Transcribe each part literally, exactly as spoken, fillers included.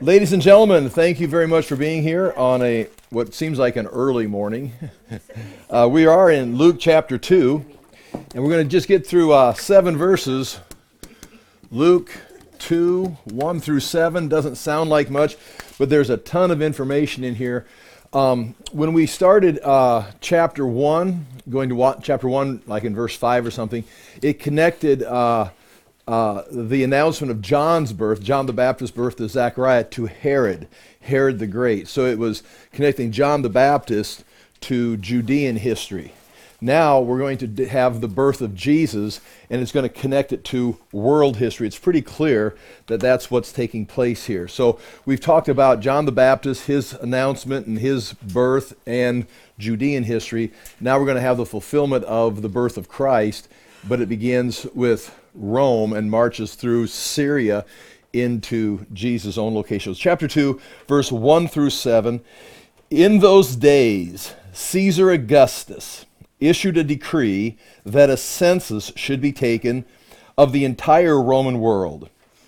Ladies and gentlemen, thank you very much for being here on a what seems like an early morning. uh, we are in Luke chapter two, and we're going to just get through uh, seven verses. Luke two, one through seven doesn't sound like much, but there's a ton of information in here. Um, when we started uh, chapter one, going to wa- chapter one, like in verse five or something, it connected uh, uh, the announcement of John's birth, John the Baptist's birth to Zechariah, to Herod, Herod the Great. So it was connecting John the Baptist to Judean history. Now we're going to d- have the birth of Jesus, and it's going to connect it to world history. It's pretty clear that that's what's taking place here. So we've talked about John the Baptist, his announcement and his birth, and Judean history. Now we're going to have the fulfillment of the birth of Christ, but it begins with Rome and marches through Syria into Jesus' own location. So chapter two, verse one through seven. In those days, Caesar Augustus issued a decree that a census should be taken of the entire Roman world.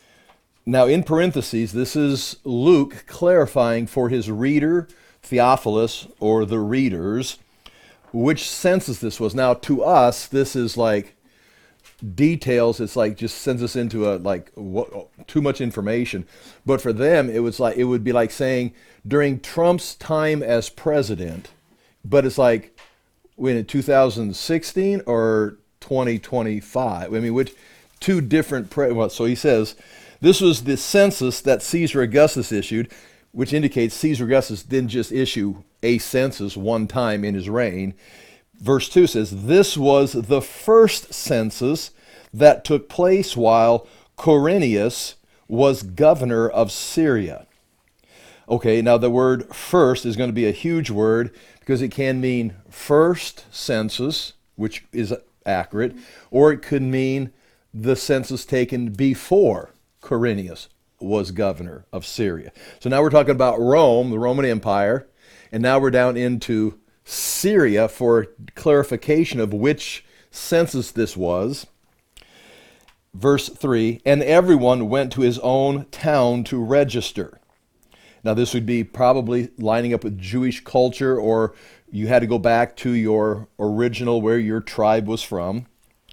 Now, in parentheses, this is Luke clarifying for his reader, Theophilus, or the readers, which census this was. Now, to us, this is like details. It's like just sends us into a like what, too much information. But for them, it was like it would be like saying during Trump's time as president, but it's like when in two thousand sixteen or twenty twenty-five. I mean, which two different pre- well, so he says this was the census that Caesar Augustus issued, which indicates Caesar Augustus didn't just issue a census one time in his reign. Verse two says, this was the first census that took place while Quirinius was governor of Syria. Okay, now the word first is going to be a huge word because it can mean first census, which is accurate, or it could mean the census taken before Quirinius was governor of Syria. So now we're talking about Rome, the Roman Empire, and now we're down into Syria for clarification of which census this was. Verse three, and everyone went to his own town to register. Now this would be probably lining up with Jewish culture, or you had to go back to your original where your tribe was from.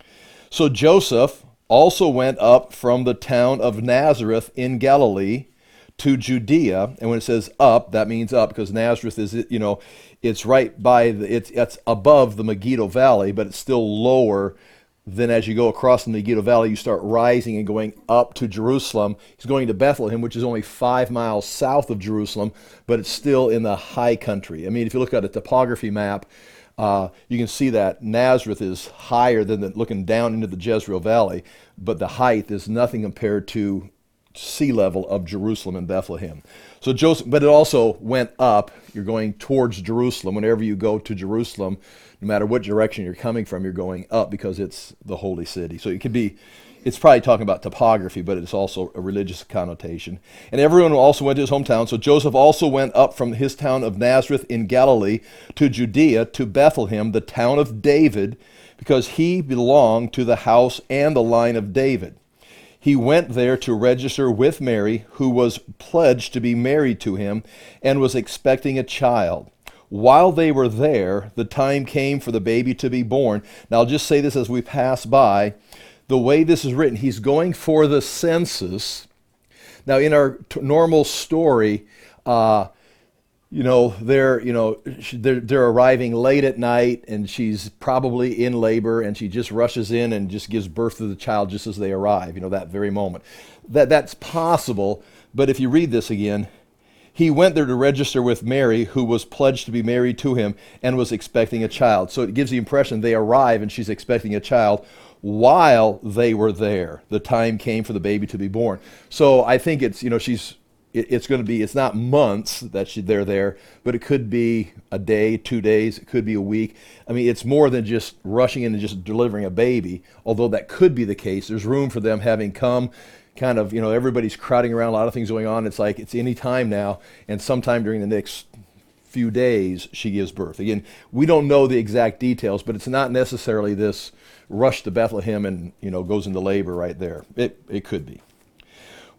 So Joseph also went up from the town of Nazareth in Galilee to Judea, and when it says up, that means up because Nazareth is, you know, it's right by the, it's it's above the Megiddo Valley, but it's still lower than as you go across the Megiddo Valley. You start rising and going up to Jerusalem. He's going to Bethlehem, which is only five miles south of Jerusalem, but it's still in the high country. I mean, if you look at a topography map, uh, you can see that Nazareth is higher than the, looking down into the Jezreel Valley, but the height is nothing compared to sea level of Jerusalem and Bethlehem. So Joseph, but it also went up. You're going towards Jerusalem. Whenever you go to Jerusalem, no matter what direction you're coming from, you're going up because it's the holy city. So it could be, it's probably talking about topography, but it's also a religious connotation. And everyone also went to his hometown. So Joseph also went up from his town of Nazareth in Galilee to Judea, to Bethlehem, the town of David, because he belonged to the house and the line of David. He went there to register with Mary, who was pledged to be married to him and was expecting a child. While they were there, the time came for the baby to be born. Now, I'll just say this as we pass by. The way this is written, he's going for the census. Now, in our t- normal story, uh, you know, they're, you know, they're, they're arriving late at night, and she's probably in labor, and she just rushes in and just gives birth to the child just as they arrive, you know, that very moment. That that's possible, but if you read this again, he went there to register with Mary, who was pledged to be married to him and was expecting a child. So it gives the impression they arrive and she's expecting a child while they were there. The time came for the baby to be born. So I think it's, you know, she's it's going to be, it's not months that she, they're there, but it could be a day, two days, it could be a week. I mean, it's more than just rushing in and just delivering a baby, although that could be the case. There's room for them having come, kind of, you know, everybody's crowding around, a lot of things going on. It's like, it's any time now, and sometime during the next few days, she gives birth. Again, we don't know the exact details, but it's not necessarily this rush to Bethlehem and, you know, goes into labor right there. It, it could be.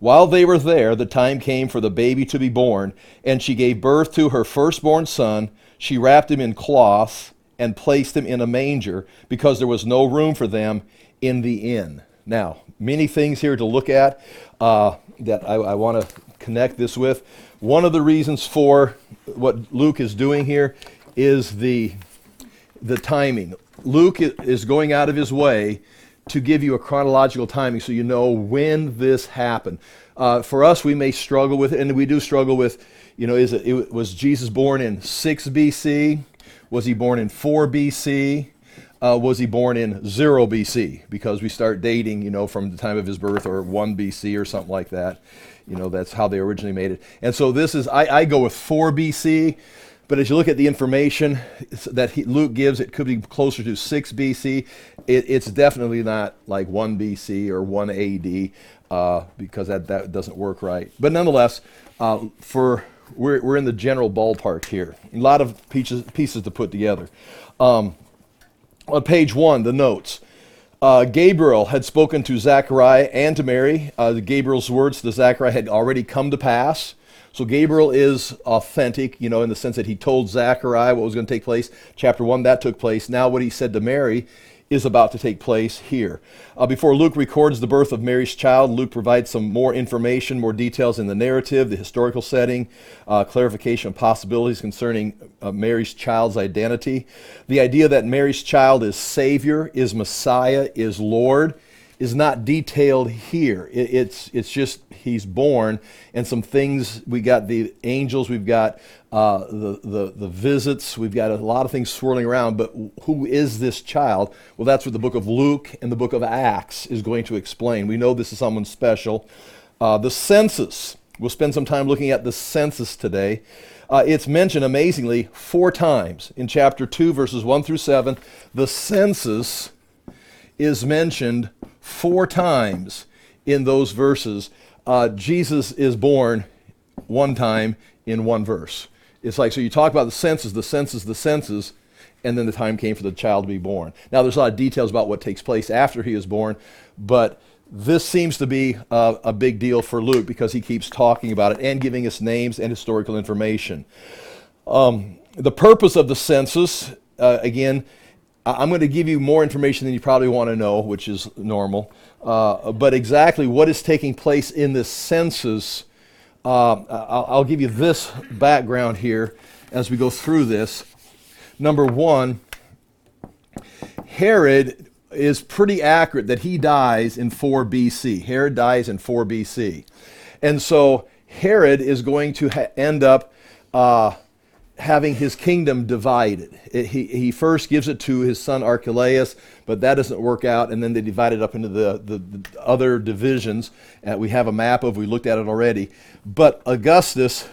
While they were there, the time came for the baby to be born, and she gave birth to her firstborn son. She wrapped him in cloths and placed him in a manger because there was no room for them in the inn. Now, many things here to look at uh, that I, I want to connect this with. One of the reasons for what Luke is doing here is the, the timing. Luke is going out of his way to give you a chronological timing so you know when this happened. Uh, for us, we may struggle with it, and we do struggle with, you know, is it, it was Jesus born in six B C? Was he born in four B C? Uh, was he born in zero B C? Because we start dating, you know, from the time of his birth, or one B C or something like that. You know, that's how they originally made it. And so this is, I, I go with four B C, but as you look at the information that he, Luke gives, it could be closer to six B C. It, it's definitely not like one B C or one A D, uh, because that, that doesn't work right. But nonetheless, uh, for we're, we're in the general ballpark here. A lot of pieces, pieces to put together. Um, on page one, the notes. Uh, Gabriel had spoken to Zechariah and to Mary. Uh, Gabriel's words to Zechariah had already come to pass. So Gabriel is authentic, you know, in the sense that he told Zechariah what was going to take place. Chapter one, that took place. Now what he said to Mary is about to take place here. Uh, before Luke records the birth of Mary's child, Luke provides some more information, more details in the narrative, the historical setting, uh, clarification of possibilities concerning uh, Mary's child's identity. The idea that Mary's child is Savior, is Messiah, is Lord, is not detailed here. It, it's it's just he's born, and some things. We got the angels, we've got uh, the, the the visits, we've got a lot of things swirling around. But who is this child? Well, that's what the book of Luke and the book of Acts is going to explain. We know this is someone special. Uh, the census. We'll spend some time looking at the census today. Uh, it's mentioned amazingly four times in chapter two, verses one through seven. The census is mentioned four times in those verses. Uh, Jesus is born one time in one verse. It's like, so you talk about the census, the census, the census, and then the time came for the child to be born. Now, there's a lot of details about what takes place after he is born, but this seems to be uh, a big deal for Luke because he keeps talking about it and giving us names and historical information. Um, the purpose of the census, uh, again, I'm going to give you more information than you probably want to know, which is normal. Uh, but exactly what is taking place in this census, uh, I'll, I'll give you this background here as we go through this. Number one, Herod is pretty accurate that he dies in four B C. Herod dies in four B C. And so Herod is going to ha- end up uh, having his kingdom divided. It, he, he first gives it to his son Archelaus, but that doesn't work out, and then they divide it up into the, the, the other divisions. Uh, we have a map of, we looked at it already. But Augustus,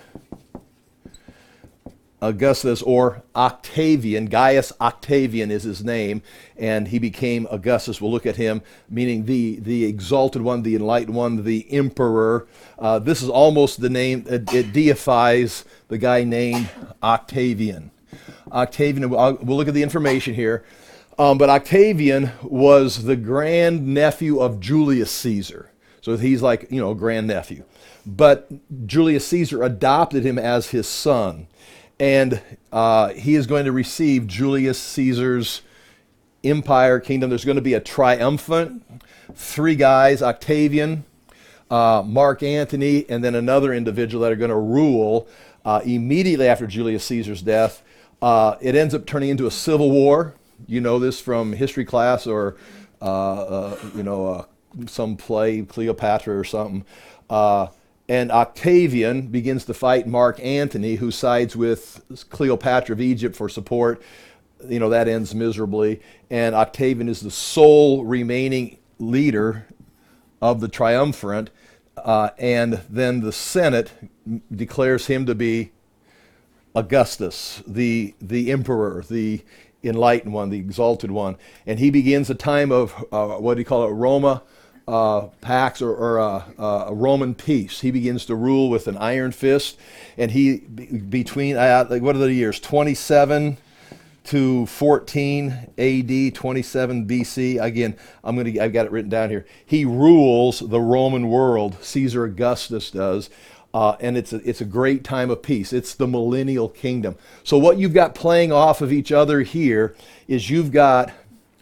Augustus or Octavian, Gaius Octavian is his name, and he became Augustus. We'll look at him, meaning the, the exalted one, the enlightened one, the emperor. Uh, this is almost the name, it, it deifies the guy named Octavian. Octavian, we'll, we'll look at the information here, um, but Octavian was the grandnephew of Julius Caesar. So he's like, you know, grandnephew. But Julius Caesar adopted him as his son. And uh, he is going to receive Julius Caesar's empire, kingdom. There's going to be a triumphant, three guys, Octavian, uh, Mark Antony, and then another individual that are going to rule uh, immediately after Julius Caesar's death. Uh, it ends up turning into a civil war. You know this from history class or, uh, uh, you know, uh, some play, Cleopatra or something. Uh, And Octavian begins to fight Mark Antony, who sides with Cleopatra of Egypt for support. You know, that ends miserably. And Octavian is the sole remaining leader of the triumvirate. Uh, and then the Senate declares him to be Augustus, the, the emperor, the enlightened one, the exalted one. And he begins a time of, uh, what do you call it, Roma? Uh, Pax or, or uh, uh, a Roman peace. He begins to rule with an iron fist, and he be, between uh, like what are the years twenty-seven to fourteen A D, twenty-seven B C. Again, I'm going to I've got it written down here. He rules the Roman world. Caesar Augustus does. Uh, and it's a, it's a great time of peace. It's the millennial kingdom. So what you've got playing off of each other here is you've got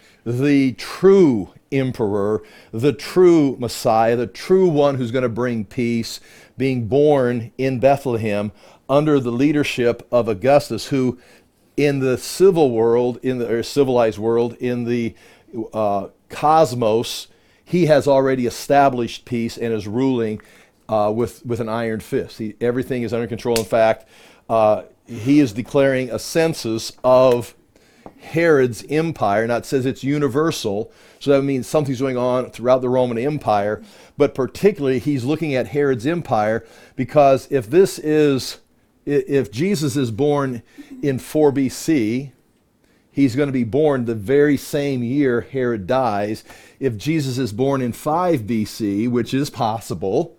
the true emperor, the true Messiah, the true one who's going to bring peace, being born in Bethlehem under the leadership of Augustus, who in the civil world, in the or civilized world, in the uh, cosmos, he has already established peace and is ruling uh, with, with an iron fist. He, everything is under control. In fact, uh, he is declaring a census of Herod's empire. Now it says it's universal, so that means something's going on throughout the Roman Empire, but particularly he's looking at Herod's empire because if this is, if Jesus is born in four B C, he's going to be born the very same year Herod dies. If Jesus is born in five B C, which is possible,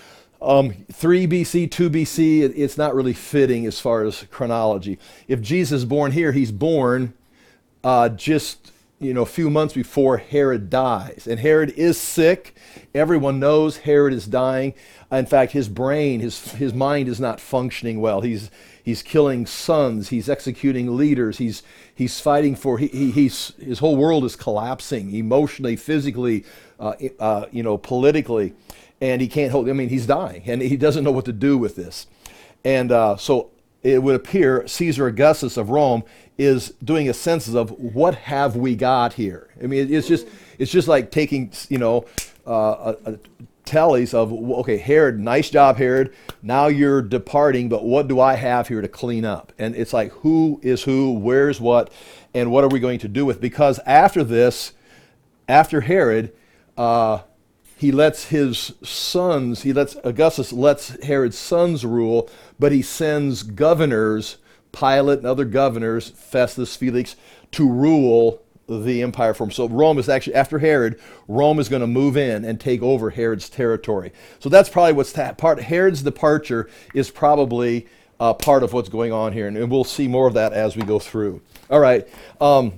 Um, three B C, two B C, it, it's not really fitting as far as chronology. If Jesus is born here, he's born uh, just you know a few months before Herod dies. And Herod is sick. Everyone knows Herod is dying. In fact, his brain, his his mind is not functioning well. He's he's killing sons. He's executing leaders. He's he's fighting for. He, he he's his whole world is collapsing emotionally, physically, uh, uh, you know, politically. And he can't hold, I mean, he's dying, and he doesn't know what to do with this. And uh, so it would appear Caesar Augustus of Rome is doing a census of what have we got here. I mean, it's just it's just like taking, you know, uh, a, a tallies of, okay, Herod, nice job, Herod. Now you're departing, but what do I have here to clean up? And it's like, who is who, where's what, and what are we going to do with? Because after this, after Herod, uh, he lets his sons, he lets, Augustus lets Herod's sons rule, but he sends governors, Pilate and other governors, Festus, Felix, to rule the empire for him. So Rome is actually, after Herod, Rome is going to move in and take over Herod's territory. So that's probably what's, ta- part, Herod's departure is probably uh, part of what's going on here, and, and we'll see more of that as we go through. All right. Um,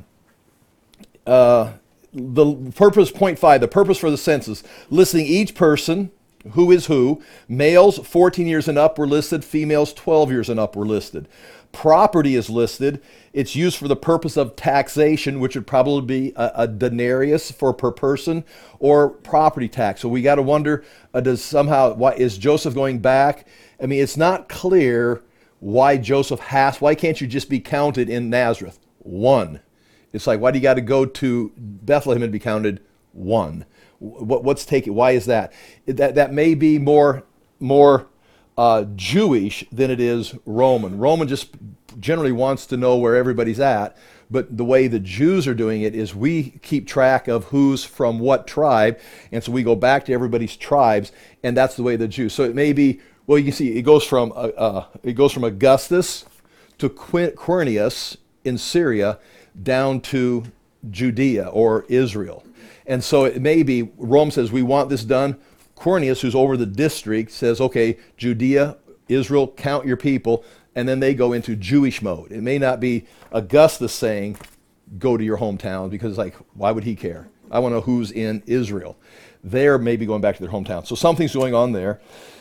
uh, The purpose, point five, the purpose for the census, listing each person, who is who. Males fourteen years and up were listed, females twelve years and up were listed. Property is listed. It's used for the purpose of taxation, which would probably be a, a denarius for per person, or property tax. So we got to wonder, uh, does somehow, why is Joseph going back? I mean, it's not clear why Joseph has, why can't you just be counted in Nazareth? One. It's like, why do you got to go to Bethlehem and be counted one? What, what's taking? Why is that? That that may be more more uh, Jewish than it is Roman. Roman just generally wants to know where everybody's at, but the way the Jews are doing it is we keep track of who's from what tribe, and so we go back to everybody's tribes, and that's the way the Jews. So it may be, well, you can see it goes from uh, uh, it goes from Augustus to Quirinius in Syria, down to Judea or Israel. And so it may be, Rome says, we want this done. Quirinius, who's over the district, says, okay, Judea, Israel, count your people. And then they go into Jewish mode. It may not be Augustus saying, go to your hometown, because it's like, why would he care? I want to know who's in Israel. They're maybe going back to their hometown. So something's going on there.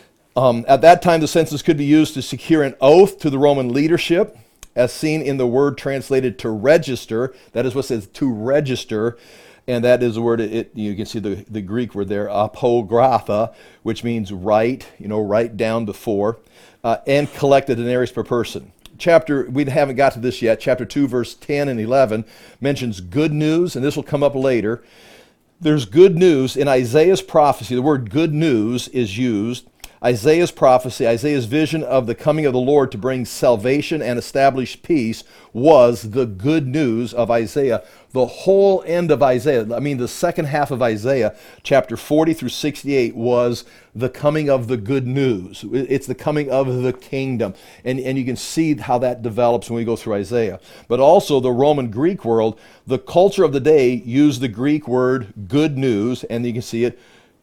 Um, at that time, the census could be used to secure an oath to the Roman leadership, as seen in the word translated to register. That is what it says, to register. And that is the word, it, you can see the, the Greek word there, apographa, which means write, you know, write down before, uh, and collect a denarius per person. Chapter, we haven't got to this yet, chapter two, verse ten and eleven mentions good news, and this will come up later. There's good news in Isaiah's prophecy. The word good news is used. Isaiah's prophecy, Isaiah's vision of the coming of the Lord to bring salvation and establish peace was the good news of Isaiah. The whole end of Isaiah, I mean the second half of Isaiah, chapter forty through sixty-eight, was the coming of the good news. It's the coming of the kingdom. And, and you can see how that develops when we go through Isaiah. But also the Roman Greek world, the culture of the day used the Greek word good news, and you can see it,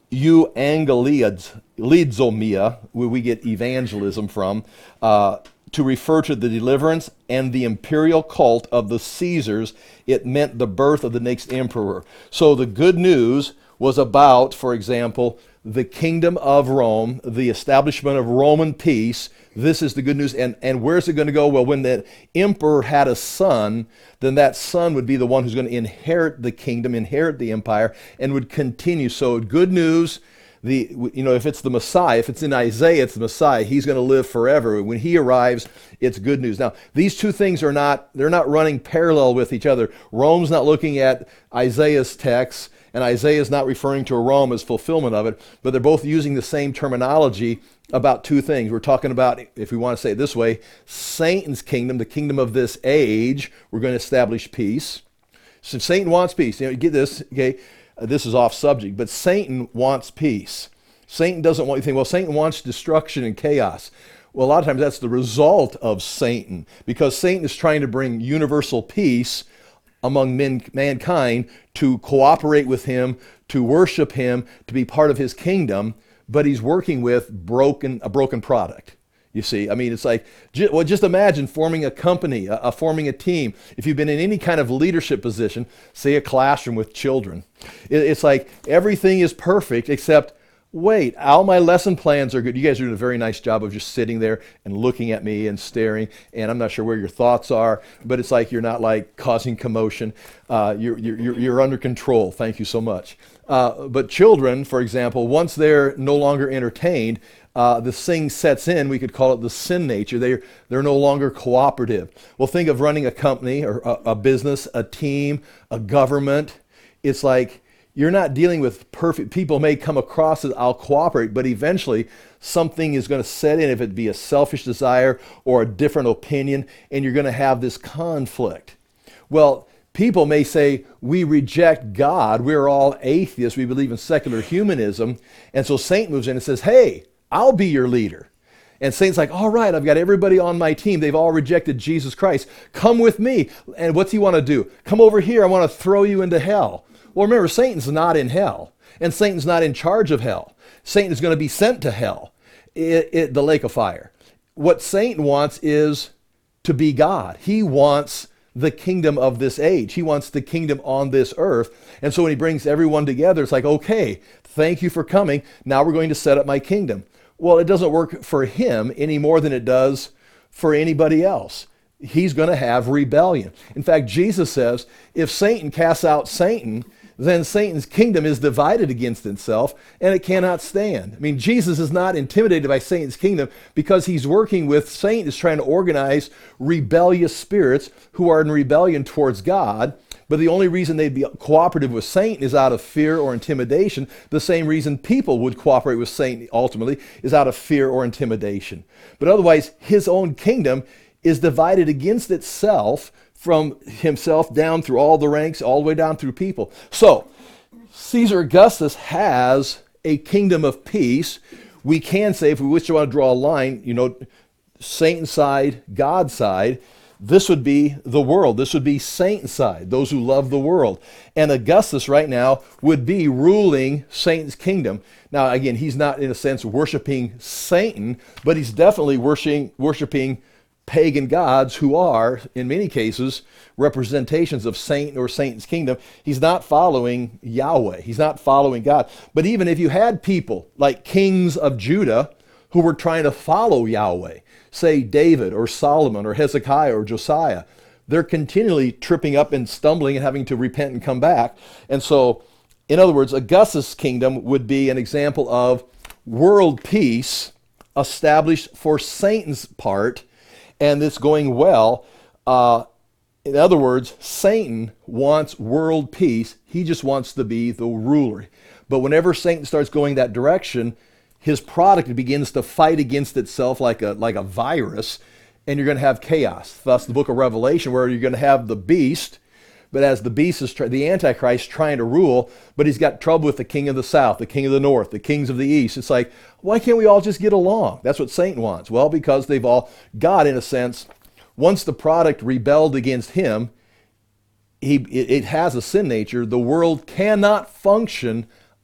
euangelidzomia, where we get evangelism from, uh, to refer to the deliverance and the imperial cult of the Caesars. It meant the birth of the next emperor. So the good news was about, for example, the kingdom of Rome, the establishment of Roman peace. This is the good news. And, and where's it going to go? Well, when the emperor had a son, then that son would be the one who's going to inherit the kingdom, inherit the empire, and would continue. So good news, the you know, if it's the Messiah, if it's in Isaiah, it's the Messiah. He's going to live forever. When he arrives, it's good news. Now, these two things are not, they're not running parallel with each other. Rome's not looking at Isaiah's text, and Isaiah is not referring to Rome as fulfillment of it, but they're both using the same terminology about two things. We're talking about, if we want to say it this way, Satan's kingdom, the kingdom of this age. We're going to establish peace. So Satan wants peace. You know, get this, okay? Uh, this is off subject, but Satan wants peace. Satan doesn't want, you think, well, Satan wants destruction and chaos. Well, a lot of times that's the result of Satan, because Satan is trying to bring universal peace among men, mankind, to cooperate with him, to worship him, to be part of his kingdom, but he's working with broken a broken product. You see, I mean, it's like, well, just imagine forming a company, a, a forming a team. If you've been in any kind of leadership position, say a classroom with children, it, it's like everything is perfect except, wait, all my lesson plans are good. You guys are doing a very nice job of just sitting there and looking at me and staring, and I'm not sure where your thoughts are, but it's like you're not like causing commotion. Uh, you're, you're, you're under control. Thank you so much. Uh, but children, for example, once they're no longer entertained, uh, the thing sets in. We could call it the sin nature. They're, they're no longer cooperative. Well, think of running a company or a, a business, a team, a government. It's like, you're not dealing with perfect people. May come across as I'll cooperate, but eventually something is going to set in, if it be a selfish desire or a different opinion, and you're going to have this conflict. Well, people may say, we reject God. We're all atheists. We believe in secular humanism. And so Satan moves in and says, hey, I'll be your leader. And Satan's like, all right, I've got everybody on my team. They've all rejected Jesus Christ. Come with me. And what's he want to do? Come over here. I want to throw you into hell. Well, remember, Satan's not in hell, and Satan's not in charge of hell. Satan is going to be sent to hell, it, it, the lake of fire. What Satan wants is to be God. He wants the kingdom of this age. He wants the kingdom on this earth. And so when he brings everyone together, it's like, okay, thank you for coming. Now we're going to set up my kingdom. Well, it doesn't work for him any more than it does for anybody else. He's going to have rebellion. In fact, Jesus says, if Satan casts out Satan, then Satan's kingdom is divided against itself, and it cannot stand. I mean, Jesus is not intimidated by Satan's kingdom because he's working with, Satan is trying to organize rebellious spirits who are in rebellion towards God. But the only reason they'd be cooperative with Satan is out of fear or intimidation. The same reason people would cooperate with Satan ultimately is out of fear or intimidation. But otherwise, his own kingdom is divided against itself, from himself down through all the ranks, all the way down through people. So, Caesar Augustus has a kingdom of peace. We can say, if we wish to want to draw a line, you know, Satan's side, God's side, this would be the world. This would be Satan's side, those who love the world. And Augustus right now would be ruling Satan's kingdom. Now, again, he's not, in a sense, worshiping Satan, but he's definitely worshiping, worshiping pagan gods who are, in many cases, representations of Satan or Satan's kingdom. He's not following Yahweh. He's not following God. But even if you had people like kings of Judah who were trying to follow Yahweh, say David or Solomon or Hezekiah or Josiah, they're continually tripping up and stumbling and having to repent and come back. And so, in other words, Augustus' kingdom would be an example of world peace established for Satan's part, and it's going well. Uh, in other words, Satan wants world peace. He just wants to be the ruler. But whenever Satan starts going that direction, his product begins to fight against itself like a, like a virus, and you're going to have chaos. Thus, the book of Revelation, where you're going to have the beast, but as the beast is, try- the Antichrist trying to rule, but he's got trouble with the king of the south, the king of the north, the kings of the east. It's like, why can't we all just get along? That's what Satan wants. Well, because they've all, God, in a sense, once the product rebelled against him, he, it, it has a sin nature. The world cannot function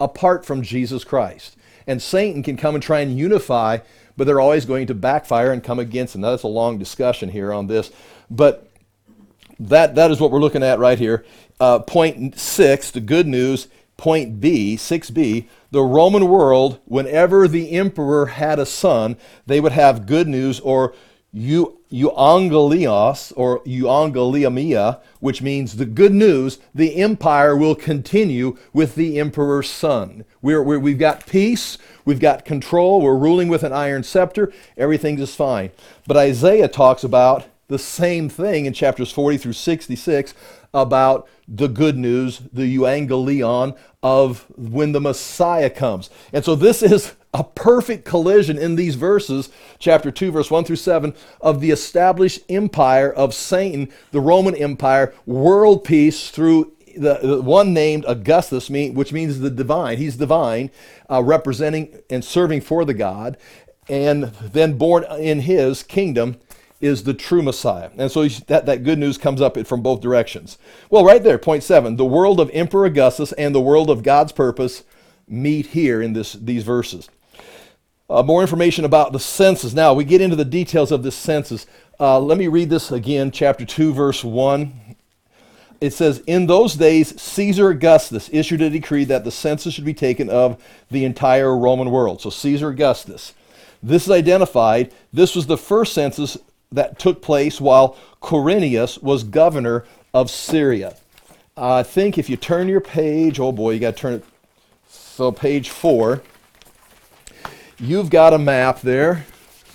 apart from Jesus Christ. And Satan can come and try and unify, but they're always going to backfire and come against. And that's a long discussion here on this. But that that is what we're looking at right here. Uh, point six, the good news. Point B, six B, the Roman world, whenever the emperor had a son, they would have good news, or eu, euangelios, or euangeliamia, which means the good news. The empire will continue with the emperor's son. We're, we're, we've got peace, we've got control, we're ruling with an iron scepter, everything is fine. But Isaiah talks about the same thing in chapters forty through sixty-six about the good news, the euangelion of when the Messiah comes. And so this is a perfect collision in these verses, chapter two, verse one through seven, of the established empire of Satan, the Roman Empire, world peace through the, the one named Augustus, which means the divine. He's divine, uh, representing and serving for the God, and then born in his kingdom is the true Messiah. And so that, that good news comes up from both directions. Well, right there, point seven, the world of Emperor Augustus and the world of God's purpose meet here in this, these verses. Uh, more information about the census. Now, we get into the details of this census. Uh, let me read this again, chapter two, verse one. It says, in those days, Caesar Augustus issued a decree that the census should be taken of the entire Roman world. So Caesar Augustus. This is identified. This was the first census that took place while Quirinius was governor of Syria. Uh, I think if you turn your page, oh boy, you got to turn it, so page four, you've got a map there.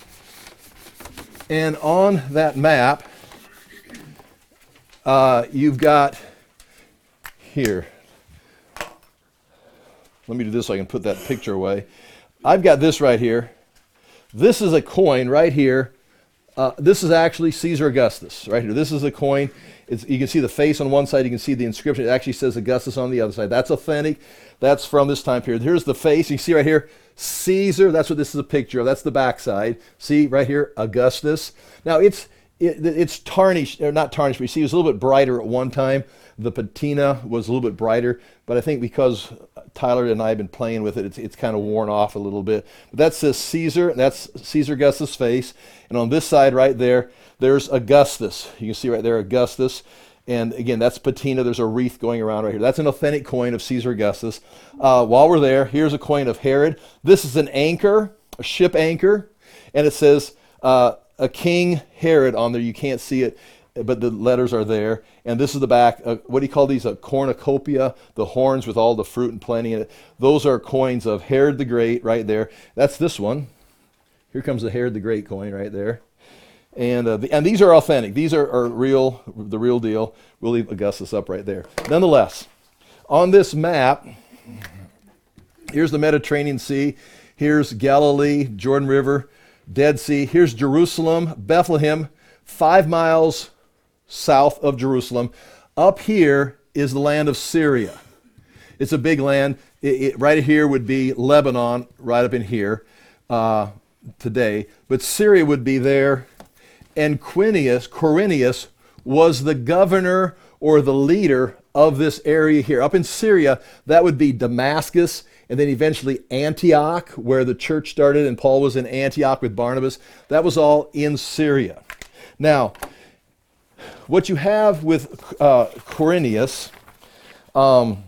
And on that map, uh, you've got here. Let me do this so I can put that picture away. I've got this right here. This is a coin right here. Uh, this is actually Caesar Augustus right here. This is a coin. It's, you can see the face on one side. You can see the inscription. It actually says Augustus on the other side. That's authentic. That's from this time period. Here's the face. You see right here, Caesar. That's what this is a picture of. That's the backside. See right here, Augustus. Now it's it, it's tarnished, or not tarnished, but you see it was a little bit brighter at one time. The patina was a little bit brighter, but I think because Tyler and I have been playing with it, it's, it's kind of worn off a little bit. But that says Caesar. That's Caesar Augustus' face. And on this side right there, there's Augustus. You can see right there, Augustus. And again, that's patina. There's a wreath going around right here. That's an authentic coin of Caesar Augustus. Uh, while we're there, here's a coin of Herod. This is an anchor, a ship anchor. And it says uh, a King Herod on there. You can't see it, but the letters are there. And this is the back. Uh, what do you call these? A cornucopia, the horns with all the fruit and plenty in it. Those are coins of Herod the Great right there. That's this one. Here comes the Herod the Great coin right there. And uh, the, and these are authentic. These are, are real, the real deal. We'll leave Augustus up right there. Nonetheless, on this map, here's the Mediterranean Sea. Here's Galilee, Jordan River, Dead Sea. Here's Jerusalem, Bethlehem, five miles south of Jerusalem. Up here is the land of Syria. It's a big land. It, it, right here would be Lebanon, right up in here uh, today. But Syria would be there. And Quirinius, Quirinius was the governor or the leader of this area here. Up in Syria, that would be Damascus, and then eventually Antioch, where the church started, and Paul was in Antioch with Barnabas. That was all in Syria. Now, what you have with uh, Quirinius, um,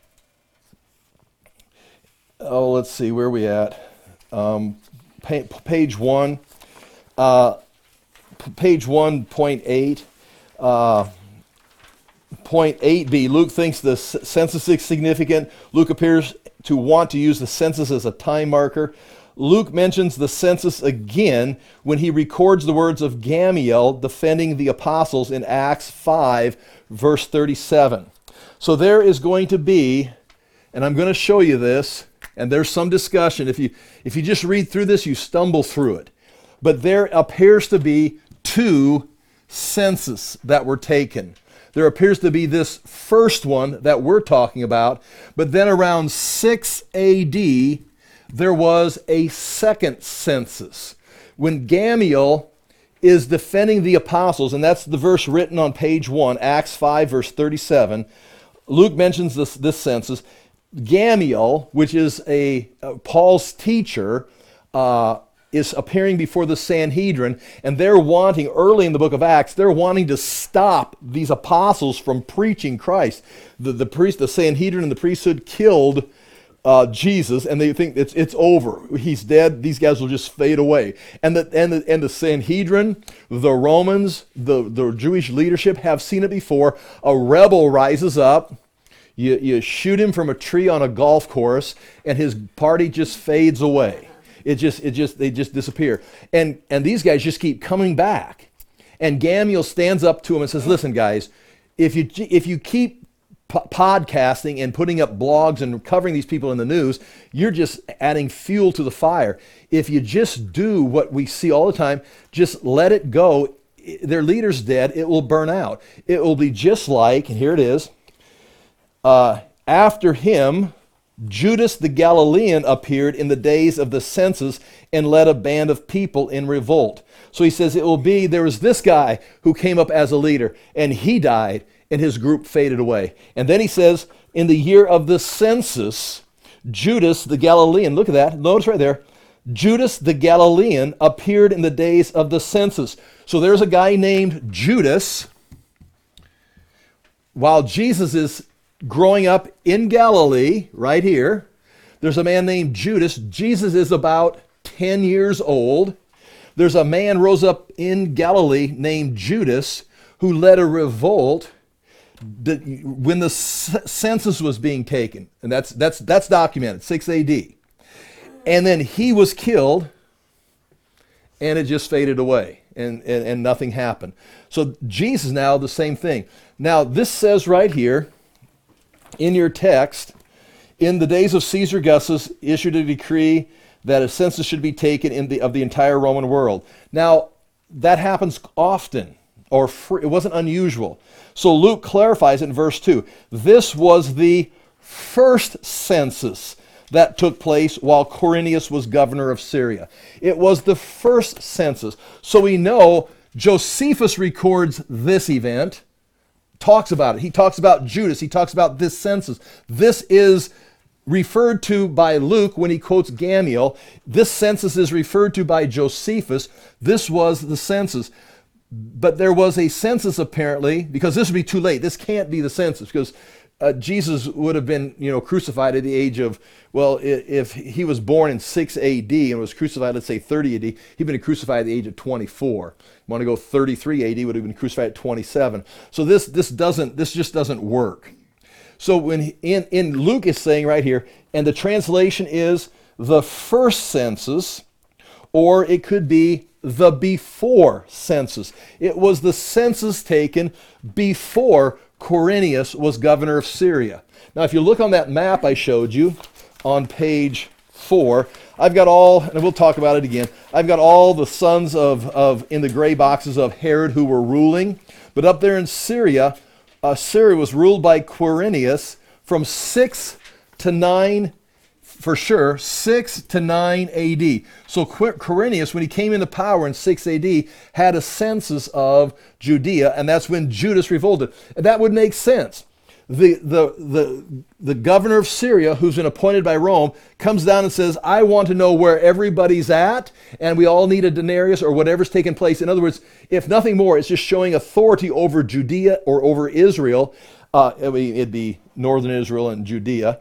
oh, let's see, where are we at? Um, pa- page one. Uh, Page one point eight, uh, point eight b, Luke thinks the census is significant. Luke appears to want to use the census as a time marker. Luke mentions the census again when he records the words of Gamaliel defending the apostles in Acts five, verse thirty-seven. So there is going to be, and I'm going to show you this, and there's some discussion. If you, if you just read through this, you stumble through it. But there appears to be two census that were taken. There appears to be this first one that we're talking about, but then around six A D, there was a second census. When Gamaliel is defending the apostles, and that's the verse written on page one, Acts five, verse thirty-seven, Luke mentions this, this census. Gamaliel, which is a uh, Paul's teacher, uh, is appearing before the Sanhedrin, and they're wanting, early in the book of Acts, they're wanting to stop these apostles from preaching Christ. The, the priest, the Sanhedrin and the priesthood killed uh, Jesus, and they think it's it's over. He's dead. These guys will just fade away. And the and the and the Sanhedrin, the Romans, the, the Jewish leadership have seen it before. A rebel rises up. You, you shoot him from a tree on a golf course, and his party just fades away. It just, it just, they just disappear. And and these guys just keep coming back. And Gamaliel stands up to him and says, "Listen, guys, if you if you keep po- podcasting and putting up blogs and covering these people in the news, you're just adding fuel to the fire. If you just do what we see all the time, just let it go. Their leader's dead. It will burn out. It will be just like," and here it is. Uh, after him, Judas the Galilean appeared in the days of the census and led a band of people in revolt. So he says it will be, there was this guy who came up as a leader, and he died, and his group faded away. And then he says, in the year of the census, Judas the Galilean, look at that, notice right there, Judas the Galilean appeared in the days of the census. So there's a guy named Judas, while Jesus is growing up in Galilee, right here, there's a man named Judas. Jesus is about ten years old. There's a man rose up in Galilee named Judas who led a revolt when the census was being taken. And that's, that's, that's documented, six A D. And then he was killed, and it just faded away, and, and, and nothing happened. So Jesus now, the same thing. Now, this says right here, in your text, in the days of Caesar Augustus, issued a decree that a census should be taken in the, of the entire Roman world. Now, that happens often, or fr- it wasn't unusual. So Luke clarifies in verse two. This was the first census that took place while Quirinius was governor of Syria. It was the first census. So we know Josephus records this event, talks about it. He talks about Judas. He talks about this census. This is referred to by Luke when he quotes Gamaliel. This census is referred to by Josephus. This was the census. But there was a census apparently, because this would be too late. This can't be the census, because uh, Jesus would have been, you know, crucified at the age of, well, if he was born in six A D and was crucified, let's say thirty A D, he'd been crucified at the age of twenty-four. You want to go thirty-three A D, would have been crucified at twenty-seven. So this this doesn't this just doesn't work. So when he, in in Luke is saying right here, and the translation is the first census, or it could be the before census. It was the census taken before Quirinius was governor of Syria. Now, if you look on that map I showed you on page four, I've got all, and we'll talk about it again, I've got all the sons of, of in the gray boxes of Herod who were ruling. But up there in Syria, uh, Syria was ruled by Quirinius from six to nine, for sure, six to nine A D. So Quirinius, when he came into power in six A D, had a census of Judea, and that's when Judas revolted. And that would make sense. The, the, the, the governor of Syria, who's been appointed by Rome, comes down and says, I want to know where everybody's at, and we all need a denarius or whatever's taking place. In other words, if nothing more, it's just showing authority over Judea or over Israel. Uh, I mean, it'd be northern Israel and Judea,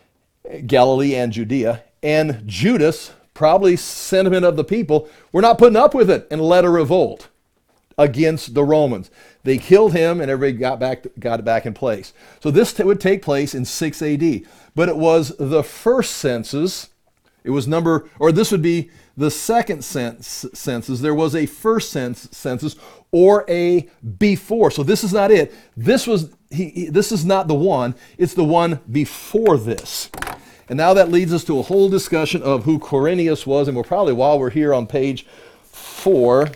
Galilee and Judea. And Judas, probably sentiment of the people, we're not putting up with it, and led a revolt against the Romans. They killed him, and everybody got back got it back in place. So this t- would take place in six A D. But it was the first census. It was number, or this would be the second cens- census. There was a first cens- census or a before. So this is not it. This was he, he. This is not the one. It's the one before this. And now that leads us to a whole discussion of who Quirinius was, and we'll probably, while we're here on page four,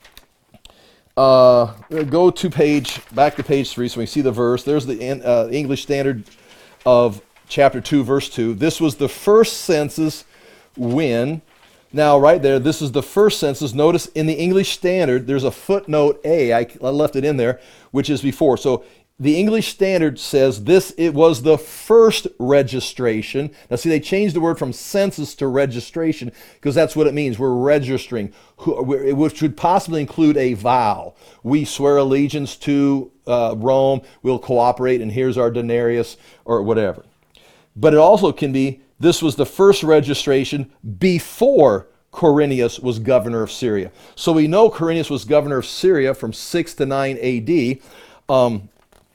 Uh, go to page, back to page three so we see the verse. There's the uh, English Standard of chapter two, verse two. This was the first census when, now right there, this is the first census. Notice in the English Standard, there's a footnote A, I, I left it in there, which is before. So The English Standard says this it was the first registration. Now see, they changed the word from census to registration because that's what it means. We're registering, which would possibly include a vow. We swear allegiance to uh, Rome, we'll cooperate, and here's our denarius or whatever. But it also can be, this was the first registration before Quirinius was governor of Syria. So we know Quirinius was governor of Syria from six to nine A D. Um,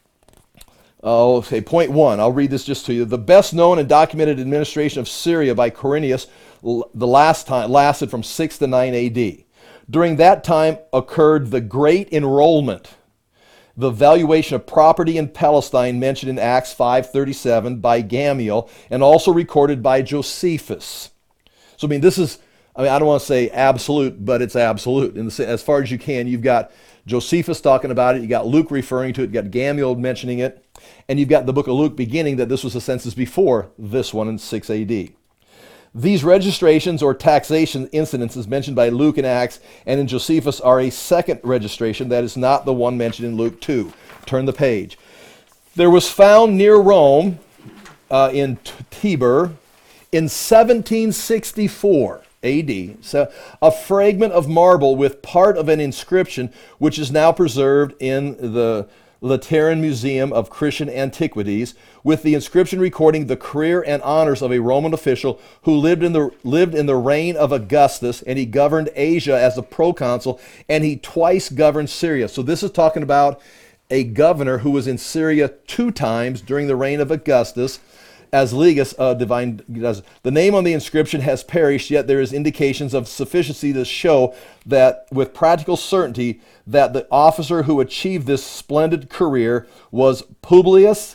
Oh, okay, point one. I'll read this just to you. The best known and documented administration of Syria by Quirinius the last time lasted from six to nine A D. During that time occurred the great enrollment, the valuation of property in Palestine mentioned in Acts five thirty-seven by Gamaliel and also recorded by Josephus. So, I mean, this is, I mean, I don't want to say absolute, but it's absolute. In the, as far as you can, you've got Josephus talking about it, you got Luke referring to it, you got Gamaliel mentioning it, and you've got the book of Luke beginning that this was a census before this one in six A D. These registrations or taxation incidences mentioned by Luke in Acts and in Josephus are a second registration that is not the one mentioned in Luke two. Turn the page. There was found near Rome uh, in Tibur in seventeen sixty-four A D, so a fragment of marble with part of an inscription which is now preserved in the Lateran Museum of Christian Antiquities, with the inscription recording the career and honors of a Roman official who lived in the lived in the reign of Augustus, and he governed Asia as a proconsul, and he twice governed Syria. So this is talking about a governor who was in Syria two times during the reign of Augustus as Legus, uh, divine. The name on the inscription has perished, yet there is indications of sufficiency to show that with practical certainty that the officer who achieved this splendid career was Publius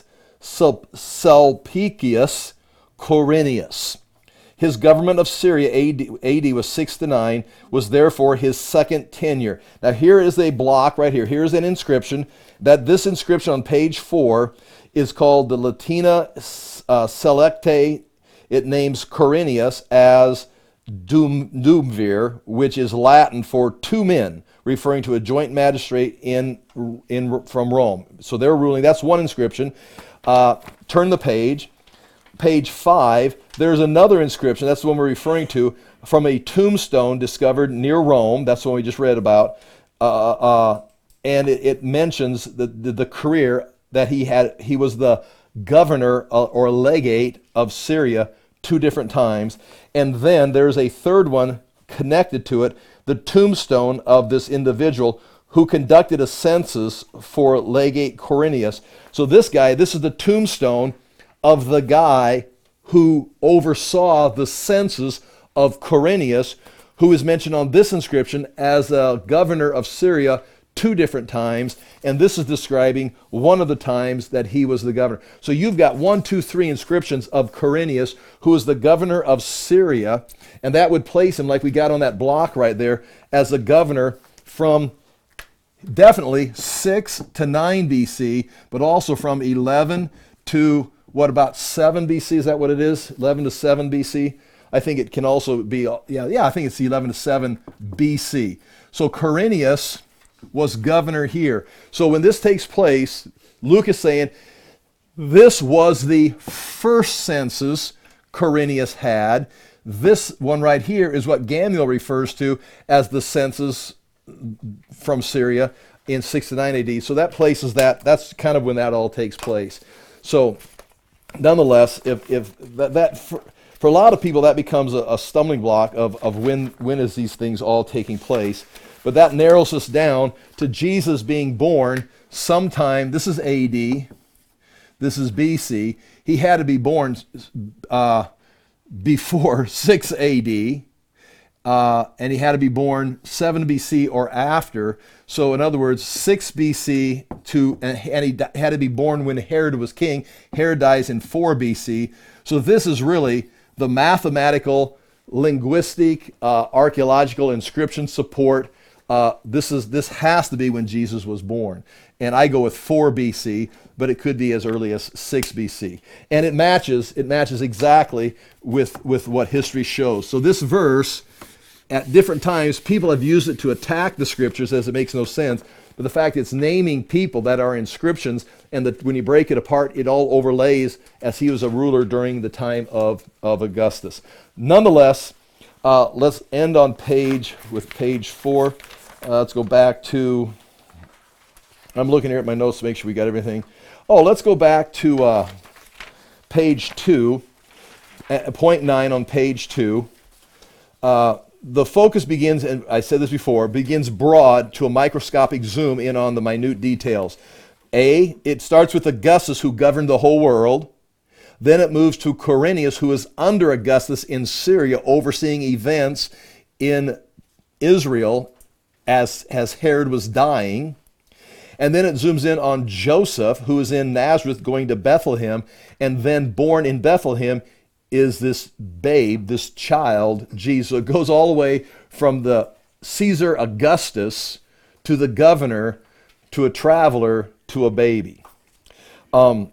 Sulpicius Quirinius. His government of Syria, A D, A D was six to nine, was therefore his second tenure. Now here is a block right here. Here's an inscription. That this inscription on page four is called the Latina uh, Selecte. It names Quirinius as Dum, Dumvir, which is Latin for two men, referring to a joint magistrate in, in from Rome. So they're ruling. That's one inscription. Uh, turn the page. Page five, there's another inscription. That's the one we're referring to, from a tombstone discovered near Rome. That's the one we just read about. Uh, uh, and it, it mentions the, the, the career that he had. He was the governor or legate of Syria two different times. And then there's a third one connected to it, the tombstone of this individual who conducted a census for legate Quirinius. So this guy, this is the tombstone of the guy who oversaw the census of Quirinius, who is mentioned on this inscription as a governor of Syria two different times, and this is describing one of the times that he was the governor. So you've got one, two, three inscriptions of Quirinius, who is the governor of Syria, and that would place him, like we got on that block right there, as a governor from definitely six to nine B C, but also from eleven to what, about seven B C? Is that what it is? eleven to seven B C? I think it can also be, yeah, yeah, I think it's eleven to seven B C. So Quirinius was governor here. So when this takes place, Luke is saying this was the first census Quirinius had. This one right here is what Gamaliel refers to as the census from Syria in six to nine A D. So that places that, that's kind of when that all takes place. So nonetheless, if, if that, that for, for a lot of people, that becomes a, a stumbling block of, of when, when is these things all taking place. But that narrows us down to Jesus being born sometime. This is A D. This is B C. He had to be born uh, before six A D. Uh, and he had to be born seven B C or after. So in other words, six B C to, and he had to be born when Herod was king. Herod dies in four B C. So this is really the mathematical, linguistic, uh, archaeological inscription support. Uh, this is this has to be when Jesus was born. And I go with four B C, but it could be as early as six B C. And it matches, it matches exactly with, with what history shows. So this verse, at different times, people have used it to attack the scriptures as it makes no sense. but the fact it's naming people that are inscriptions, and that when you break it apart, it all overlays as he was a ruler during the time of, of Augustus. Nonetheless, uh, let's end on page, with page four. Uh, let's go back to, I'm looking here at my notes to make sure we got everything. Oh, let's go back to uh, page two, at point nine on page two. Uh, the focus begins, and I said this before, begins broad to a microscopic zoom in on the minute details. A, it starts with Augustus, who governed the whole world. Then it moves to Quirinius, who is under Augustus in Syria, overseeing events in Israel as, as Herod was dying. And then it zooms in on Joseph, who is in Nazareth going to Bethlehem, and then born in Bethlehem is this babe, this child, Jesus. So it goes all the way from the Caesar Augustus to the governor to a traveler to a baby. Um,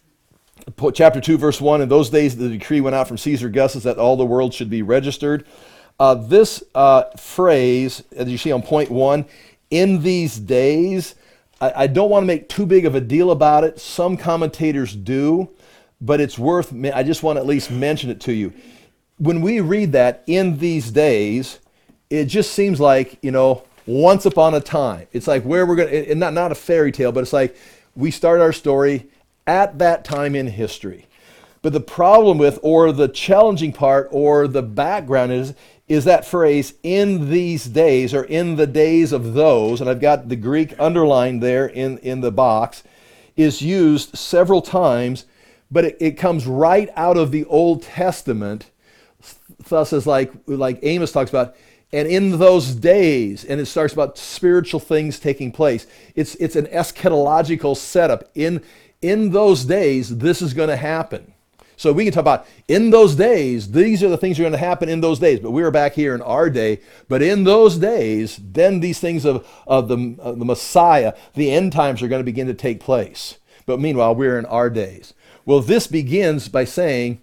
chapter two, verse one, in those days the decree went out from Caesar Augustus that all the world should be registered. Uh, this uh, phrase, as you see on point one, in these days, I, I don't want to make too big of a deal about it. Some commentators do, but it's worth, I just want to at least mention it to you. When we read that, in these days, it just seems like, you know, once upon a time. It's like where we're going to, not, not a fairy tale, but it's like we start our story at that time in history. But the problem with, or the challenging part, or the background is, is that phrase, in these days, or in the days of those, and I've got the Greek underlined there in, in the box, is used several times, but it, it comes right out of the Old Testament, thus as like, like Amos talks about, and in those days, and it starts about spiritual things taking place. It's, it's an eschatological setup. In, in those days, this is going to happen. So we can talk about, in those days, these are the things that are going to happen in those days. But we are back here in our day. But in those days, then these things of, of, the, of the Messiah, the end times are going to begin to take place. But meanwhile, we're in our days. Well, this begins by saying,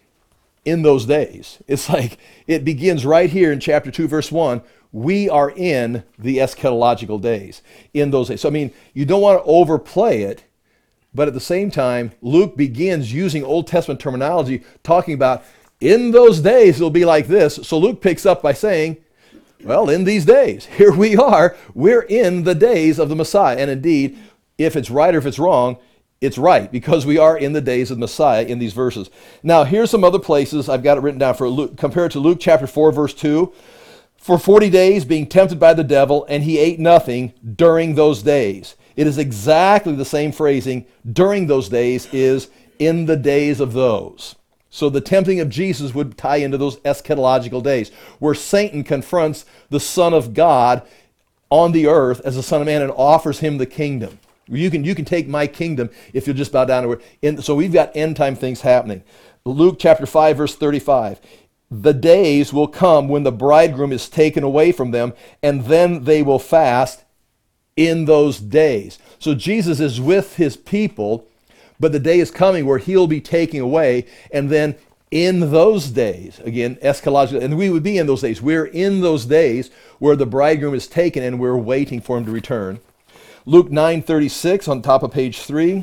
in those days. It's like, it begins right here in chapter two, verse one. We are in the eschatological days, in those days. So, I mean, you don't want to overplay it. But at the same time, Luke begins using Old Testament terminology, talking about, in those days it'll be like this. So Luke picks up by saying, well, in these days, here we are, we're in the days of the Messiah. And indeed, if it's right or if it's wrong, it's right, because we are in the days of the Messiah in these verses. Now, here's some other places I've got it written down for Luke. Compare it to Luke chapter four, verse two. For forty days being tempted by the devil, and he ate nothing during those days. It is exactly the same phrasing. During those days is in the days of those. So the tempting of Jesus would tie into those eschatological days, where Satan confronts the Son of God on the earth as the Son of Man and offers him the kingdom. You can, you can take my kingdom if you'll just bow down to it. So we've got end time things happening. Luke chapter five, verse thirty-five. The days will come when the bridegroom is taken away from them, and then they will fast in those days. So Jesus is with his people, but the day is coming where he'll be taken away, and then in those days, again, eschatological, and we would be in those days. We're in those days where the bridegroom is taken and we're waiting for him to return. Luke nine thirty-six on top of page three.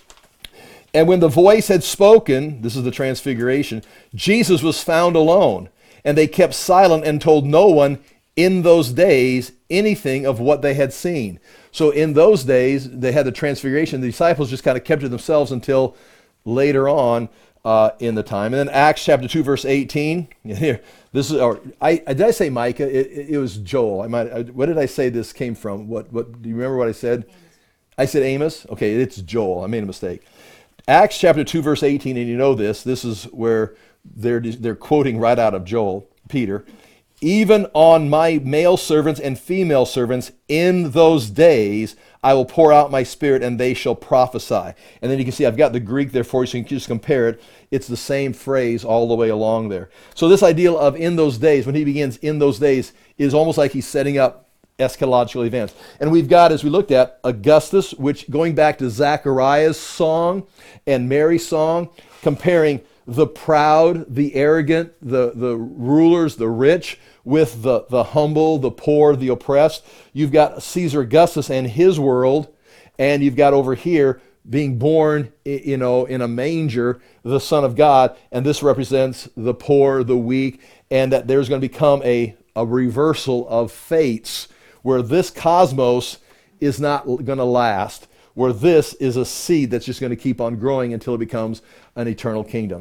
And when the voice had spoken, this is the transfiguration, Jesus was found alone, and they kept silent and told no one in those days anything of what they had seen. So in those days, they had the transfiguration. The disciples just kind of kept to themselves until later on uh, in the time. And then Acts chapter two, verse eighteen. Here, this is. Or I did I say Micah? It, it, it was Joel. I might. I, what did I say this came from? What? What? Do you remember what I said? Amos. I said Amos. Okay, it's Joel. I made a mistake. Acts chapter two, verse eighteen, and you know this. This is where they're they're quoting right out of Joel, Peter. Even on my male servants and female servants in those days, I will pour out my spirit and they shall prophesy. And then you can see I've got the Greek there for you, so you can just compare it. It's the same phrase all the way along there. So this idea of in those days, when he begins in those days, is almost like he's setting up eschatological events. And we've got, as we looked at, Augustus, which going back to Zechariah's song and Mary's song, comparing the proud, the arrogant, the, the rulers, the rich, with the, the humble, the poor, the oppressed. You've got Caesar Augustus and his world, and you've got over here being born, you know, in a manger, the Son of God, and this represents the poor, the weak, and that there's going to become a, a reversal of fates where this cosmos is not going to last, where this is a seed that's just going to keep on growing until it becomes an eternal kingdom.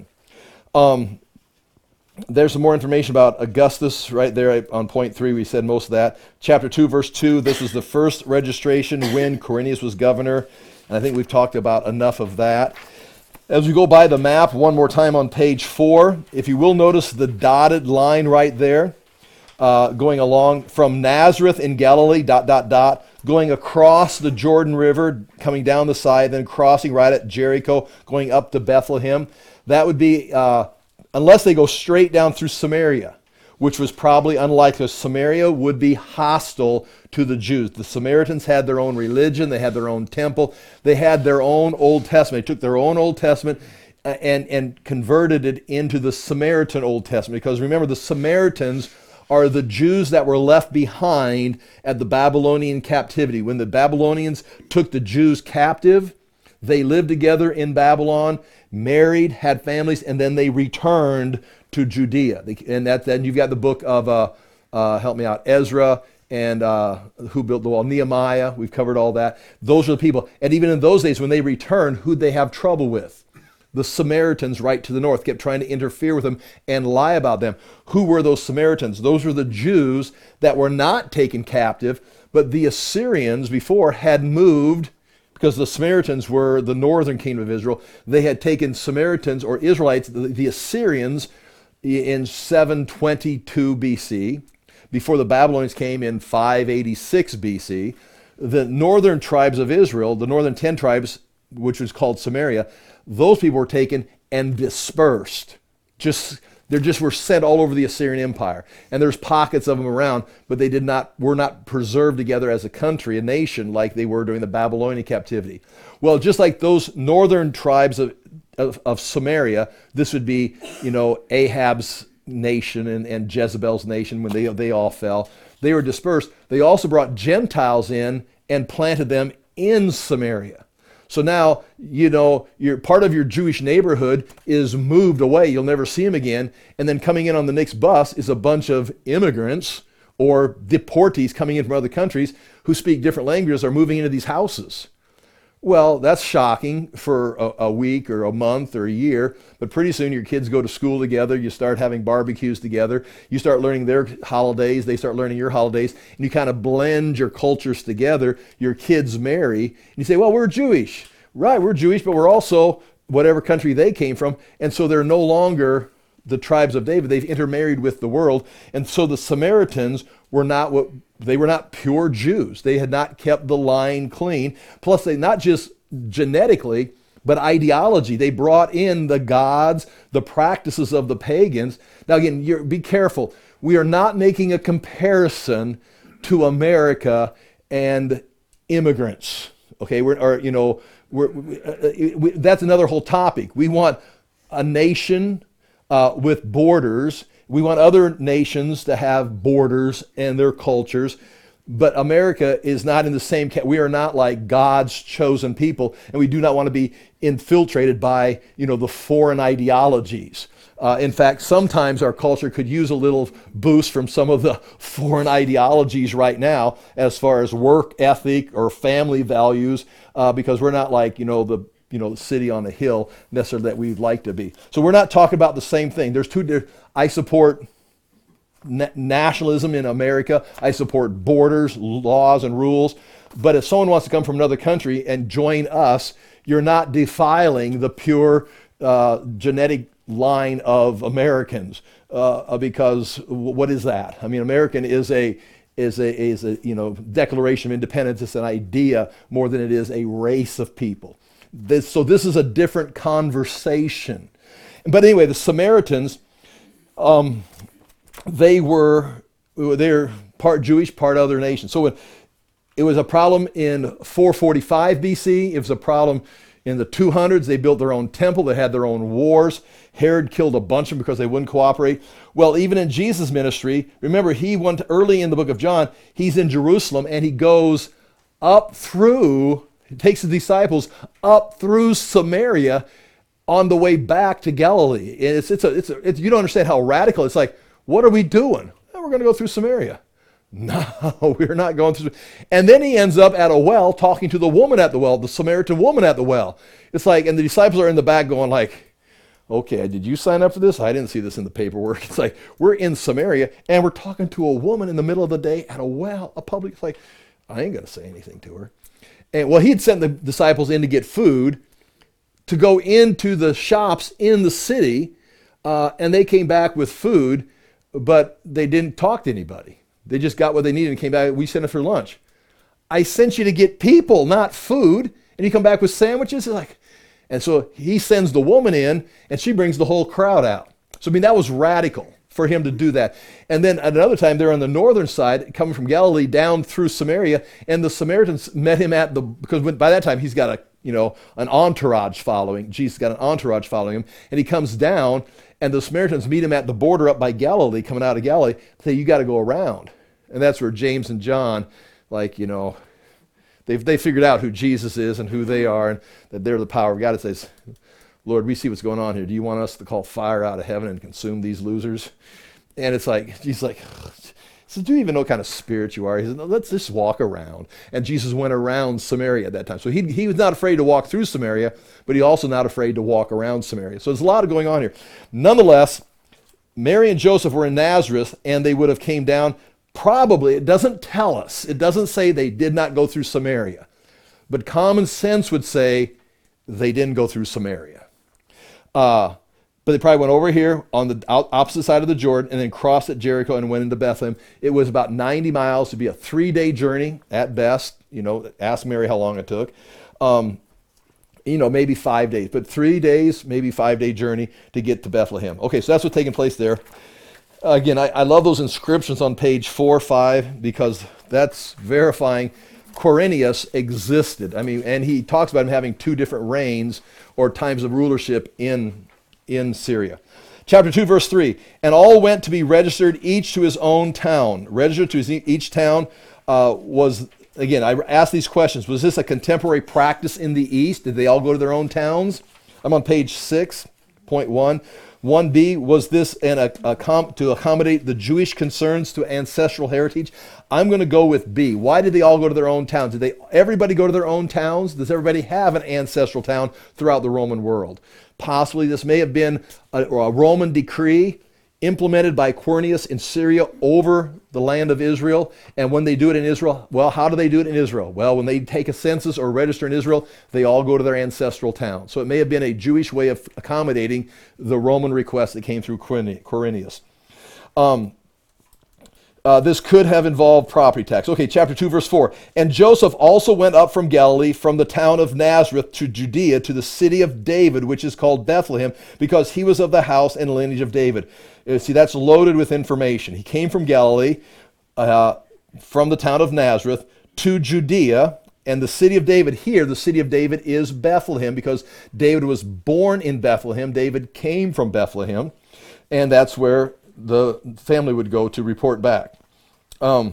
Um, there's some more information about Augustus right there on point three. We said most of that. Chapter two, verse two, this was the first registration when Quirinius was governor. And I think we've talked about enough of that. As we go by the map one more time on page four, if you will notice the dotted line right there, uh, going along from Nazareth in Galilee, dot, dot, dot, going across the Jordan River, coming down the side, then crossing right at Jericho, going up to Bethlehem. That would be, uh, unless they go straight down through Samaria, which was probably unlikely. Samaria would be hostile to the Jews. The Samaritans had their own religion. They had their own temple. They had their own Old Testament. They took their own Old Testament and, and converted it into the Samaritan Old Testament. Because remember, the Samaritans are the Jews that were left behind at the Babylonian captivity. When the Babylonians took the Jews captive, they lived together in Babylon, married, had families, and then they returned to Judea. And that, then you've got the book of, uh, uh, help me out, Ezra, and uh, who built the wall? Nehemiah. We've covered all that. Those are the people. And even in those days, when they returned, who'd they have trouble with? The Samaritans right to the north kept trying to interfere with them and lie about them. Who were those Samaritans? Those were the Jews that were not taken captive, but the Assyrians before had moved, because the Samaritans were the northern kingdom of Israel. They had taken Samaritans or Israelites, the, the Assyrians, in seven twenty-two B C, before the Babylonians came in five eighty-six B C. The northern tribes of Israel, the northern ten tribes, which was called Samaria, those people were taken and dispersed. Just they just were sent all over the Assyrian Empire. And there's pockets of them around, but they did not were not preserved together as a country, a nation, like they were during the Babylonian captivity. Well, just like those northern tribes of, of, of Samaria, this would be, you know, Ahab's nation and, and Jezebel's nation when they, they all fell. They were dispersed. They also brought Gentiles in and planted them in Samaria. So now, you know, your part of your Jewish neighborhood is moved away. You'll never see them again. And then coming in on the next bus is a bunch of immigrants or deportees coming in from other countries who speak different languages are moving into these houses. Well, that's shocking for a, a week or a month or a year, but pretty soon your kids go to school together, you start having barbecues together, you start learning their holidays, they start learning your holidays, and you kind of blend your cultures together. Your kids marry, and you say, well, we're Jewish. Right, we're Jewish, but we're also whatever country they came from, and so they're no longer the tribes of David. They've intermarried with the world, and so the Samaritans were not what they were not pure Jews. They had not kept the line clean. Plus, they not just genetically, but ideology. They brought in the gods, the practices of the pagans. Now, again, you're, be careful. We are not making a comparison to America and immigrants. Okay, we're or you know, we're, we, uh, we, that's another whole topic. We want a nation uh, with borders. We want other nations to have borders and their cultures, but America is not in the same category. We are not like God's chosen people, and we do not want to be infiltrated by, you know, the foreign ideologies. Uh, in fact, sometimes our culture could use a little boost from some of the foreign ideologies right now as far as work ethic or family values, uh, because we're not like, you know, the you know, the city on the hill necessarily that we'd like to be. So we're not talking about the same thing. There's two, there, I support na- nationalism in America. I support borders, laws, and rules. But if someone wants to come from another country and join us, you're not defiling the pure uh, genetic line of Americans uh, because what is that? I mean, American is a is a is a you know Declaration of Independence. It's an idea more than it is a race of people. This, so this is a different conversation. But anyway, the Samaritans, um, they were they're part Jewish, part other nation. So when it was a problem in four forty-five B C, it was a problem In the two hundreds, they built their own temple. They had their own wars. Herod killed a bunch of them because they wouldn't cooperate. Well, even in Jesus' ministry, remember, he went early in the book of John, he's in Jerusalem, and he goes up through, he takes the disciples up through Samaria on the way back to Galilee. It's, it's a, it's a, it's, you don't understand how radical. It's like, what are we doing? Oh, we're going to go through Samaria. No, we're not going through. And then he ends up at a well talking to the woman at the well, the Samaritan woman at the well. It's like, and the disciples are in the back going like, okay, did you sign up for this? I didn't see this in the paperwork. It's like, we're in Samaria and we're talking to a woman in the middle of the day at a well, a public, it's like, I ain't going to say anything to her. And well, he had sent the disciples in to get food, to go into the shops in the city, uh, and they came back with food, but they didn't talk to anybody. They just got what they needed and came back. We sent it for lunch. I sent you to get people, not food. And you come back with sandwiches? It's like, and so he sends the woman in and she brings the whole crowd out. So, I mean, that was radical for him to do that. And then at another time, they're on the northern side, coming from Galilee down through Samaria. And the Samaritans met him at the, because when, by that time he's got a, you know, an entourage following. Jesus got an entourage following him. And he comes down and the Samaritans meet him at the border up by Galilee, coming out of Galilee, say, you got to go around. And that's where James and John, like, you know, they've they figured out who Jesus is and who they are and that they're the power of God. It says, Lord, we see what's going on here. Do you want us to call fire out of heaven and consume these losers? And it's like, he's like, so do you even know what kind of spirit you are? He said, no, let's just walk around. And Jesus went around Samaria at that time. So he, he was not afraid to walk through Samaria, but he also not afraid to walk around Samaria. So there's a lot of going on here. Nonetheless, Mary and Joseph were in Nazareth and they would have came down. Probably, it doesn't tell us. It doesn't say they did not go through Samaria. But common sense would say they didn't go through Samaria. Uh, but they probably went over here on the opposite side of the Jordan and then crossed at Jericho and went into Bethlehem. It was about ninety miles, to be a three-day journey at best. You know, ask Mary how long it took. Um, you know, maybe five days. But three days, maybe five-day journey to get to Bethlehem. Okay, so that's what's taking place there. Again, I, I love those inscriptions on page four, five, because that's verifying Quirinius existed. I mean, and he talks about him having two different reigns or times of rulership in, in Syria. Chapter two, verse three, and all went to be registered, each to his own town. Registered to his, each town uh, was, again, I asked these questions. Was this a contemporary practice in the East? Did they all go to their own towns? I'm on page six point one. one B, was this an, a, a com, to accommodate the Jewish concerns to ancestral heritage? I'm going to go with B. Why did they all go to their own towns? Did they everybody go to their own towns? Does everybody have an ancestral town throughout the Roman world? Possibly this may have been a, a Roman decree implemented by Quirinius in Syria over the land of Israel. And when they do it in Israel, well, how do they do it in Israel? Well, when they take a census or register in Israel, they all go to their ancestral town. So it may have been a Jewish way of accommodating the Roman request that came through Quirinius. Um, uh, this could have involved property tax. Okay, chapter two, verse four. And Joseph also went up from Galilee, from the town of Nazareth to Judea, to the city of David, which is called Bethlehem, because he was of the house and lineage of David. Uh, see, that's loaded with information. He came from Galilee, uh, from the town of Nazareth, to Judea, and the city of David here, the city of David is Bethlehem, because David was born in Bethlehem. David came from Bethlehem, and that's where the family would go to report back. Um,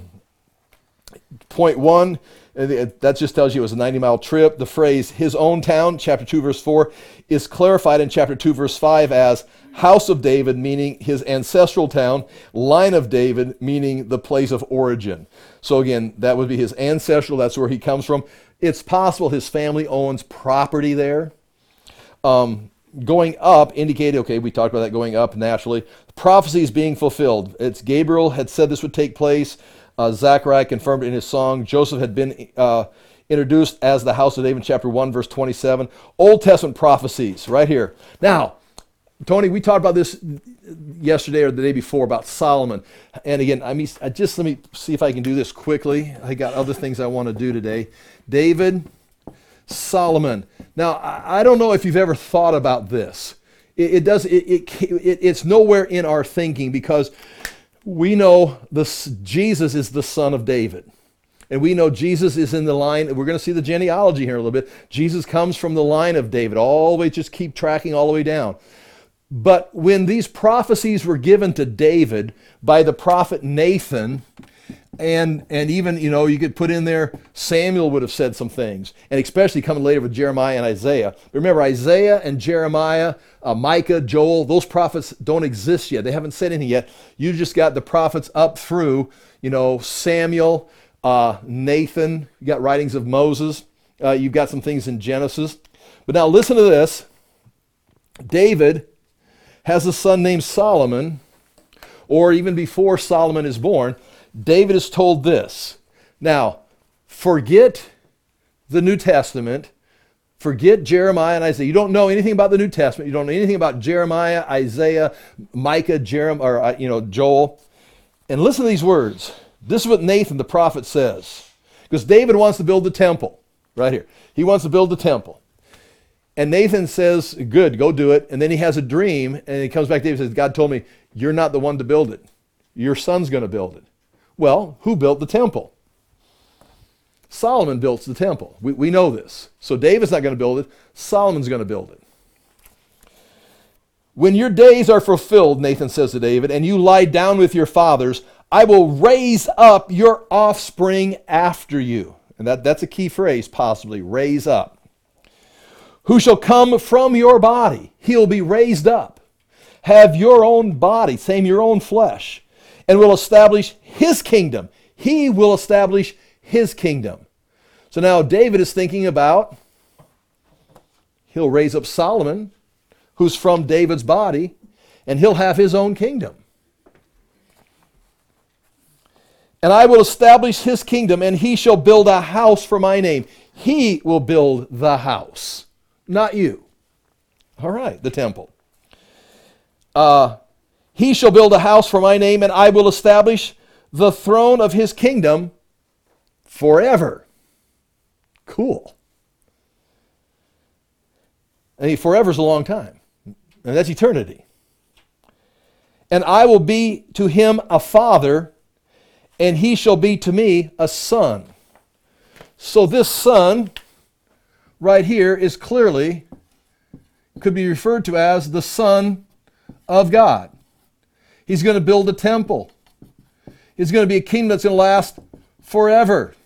point one, that just tells you it was a ninety-mile trip. The phrase, his own town, chapter two, verse four, is clarified in chapter two, verse five as house of David, meaning his ancestral town, line of David, meaning the place of origin. So again, that would be his ancestral, that's where he comes from. It's possible his family owns property there. Um, going up indicated, okay, we talked about that going up naturally. Prophecy is being fulfilled. It's Gabriel had said this would take place. Uh, Zechariah confirmed it in his song. Joseph had been uh, introduced as the house of David, chapter one, verse twenty-seven. Old Testament prophecies, right here. Now, Tony, we talked about this yesterday or the day before about Solomon. And again, I mean, I just let me see if I can do this quickly. I got other things I want to do today. David, Solomon. Now, I, I don't know if you've ever thought about this. It, it does. It, it, it it's nowhere in our thinking because we know this Jesus is the son of David. And we know Jesus is in the line. We're going to see the genealogy here in a little bit. Jesus comes from the line of David, all the way, just keep tracking all the way down. But when these prophecies were given to David by the prophet Nathan, and and even, you know, you could put in there, Samuel would have said some things, and especially coming later with Jeremiah and Isaiah. Remember, Isaiah and Jeremiah, uh, Micah, Joel, those prophets don't exist yet. They haven't said anything yet. You just got the prophets up through, you know, Samuel, uh, Nathan. You got writings of Moses. Uh, you've got some things in Genesis. But now listen to this. David has a son named Solomon, or even before Solomon is born, David is told this. Now, forget the New Testament. Forget Jeremiah and Isaiah. You don't know anything about the New Testament. You don't know anything about Jeremiah, Isaiah, Micah, Jeremiah, or uh, you know, Joel. And listen to these words. This is what Nathan the prophet says. Because David wants to build the temple. Right here. He wants to build the temple. And Nathan says, good, go do it. And then he has a dream, and he comes back to David and says, God told me, you're not the one to build it. Your son's going to build it. Well, who built the temple? Solomon built the temple. We, we know this. So David's not going to build it. Solomon's going to build it. When your days are fulfilled, Nathan says to David, and you lie down with your fathers, I will raise up your offspring after you. And that, that's a key phrase, possibly, raise up. Who shall come from your body. He'll be raised up. Have your own body, same your own flesh, and will establish his kingdom. He will establish his kingdom. So now David is thinking about, he'll raise up Solomon, who's from David's body, and he'll have his own kingdom. And I will establish his kingdom, and he shall build a house for my name. He will build the house, not you. All right, the temple. Uh, he shall build a house for my name, and I will establish the throne of his kingdom forever. Cool. I mean, forever is a long time. And that's eternity. And I will be to him a father, and he shall be to me a son. So this son right here is clearly, could be referred to as the Son of God. He's going to build a temple. He's going to be a kingdom that's going to last forever.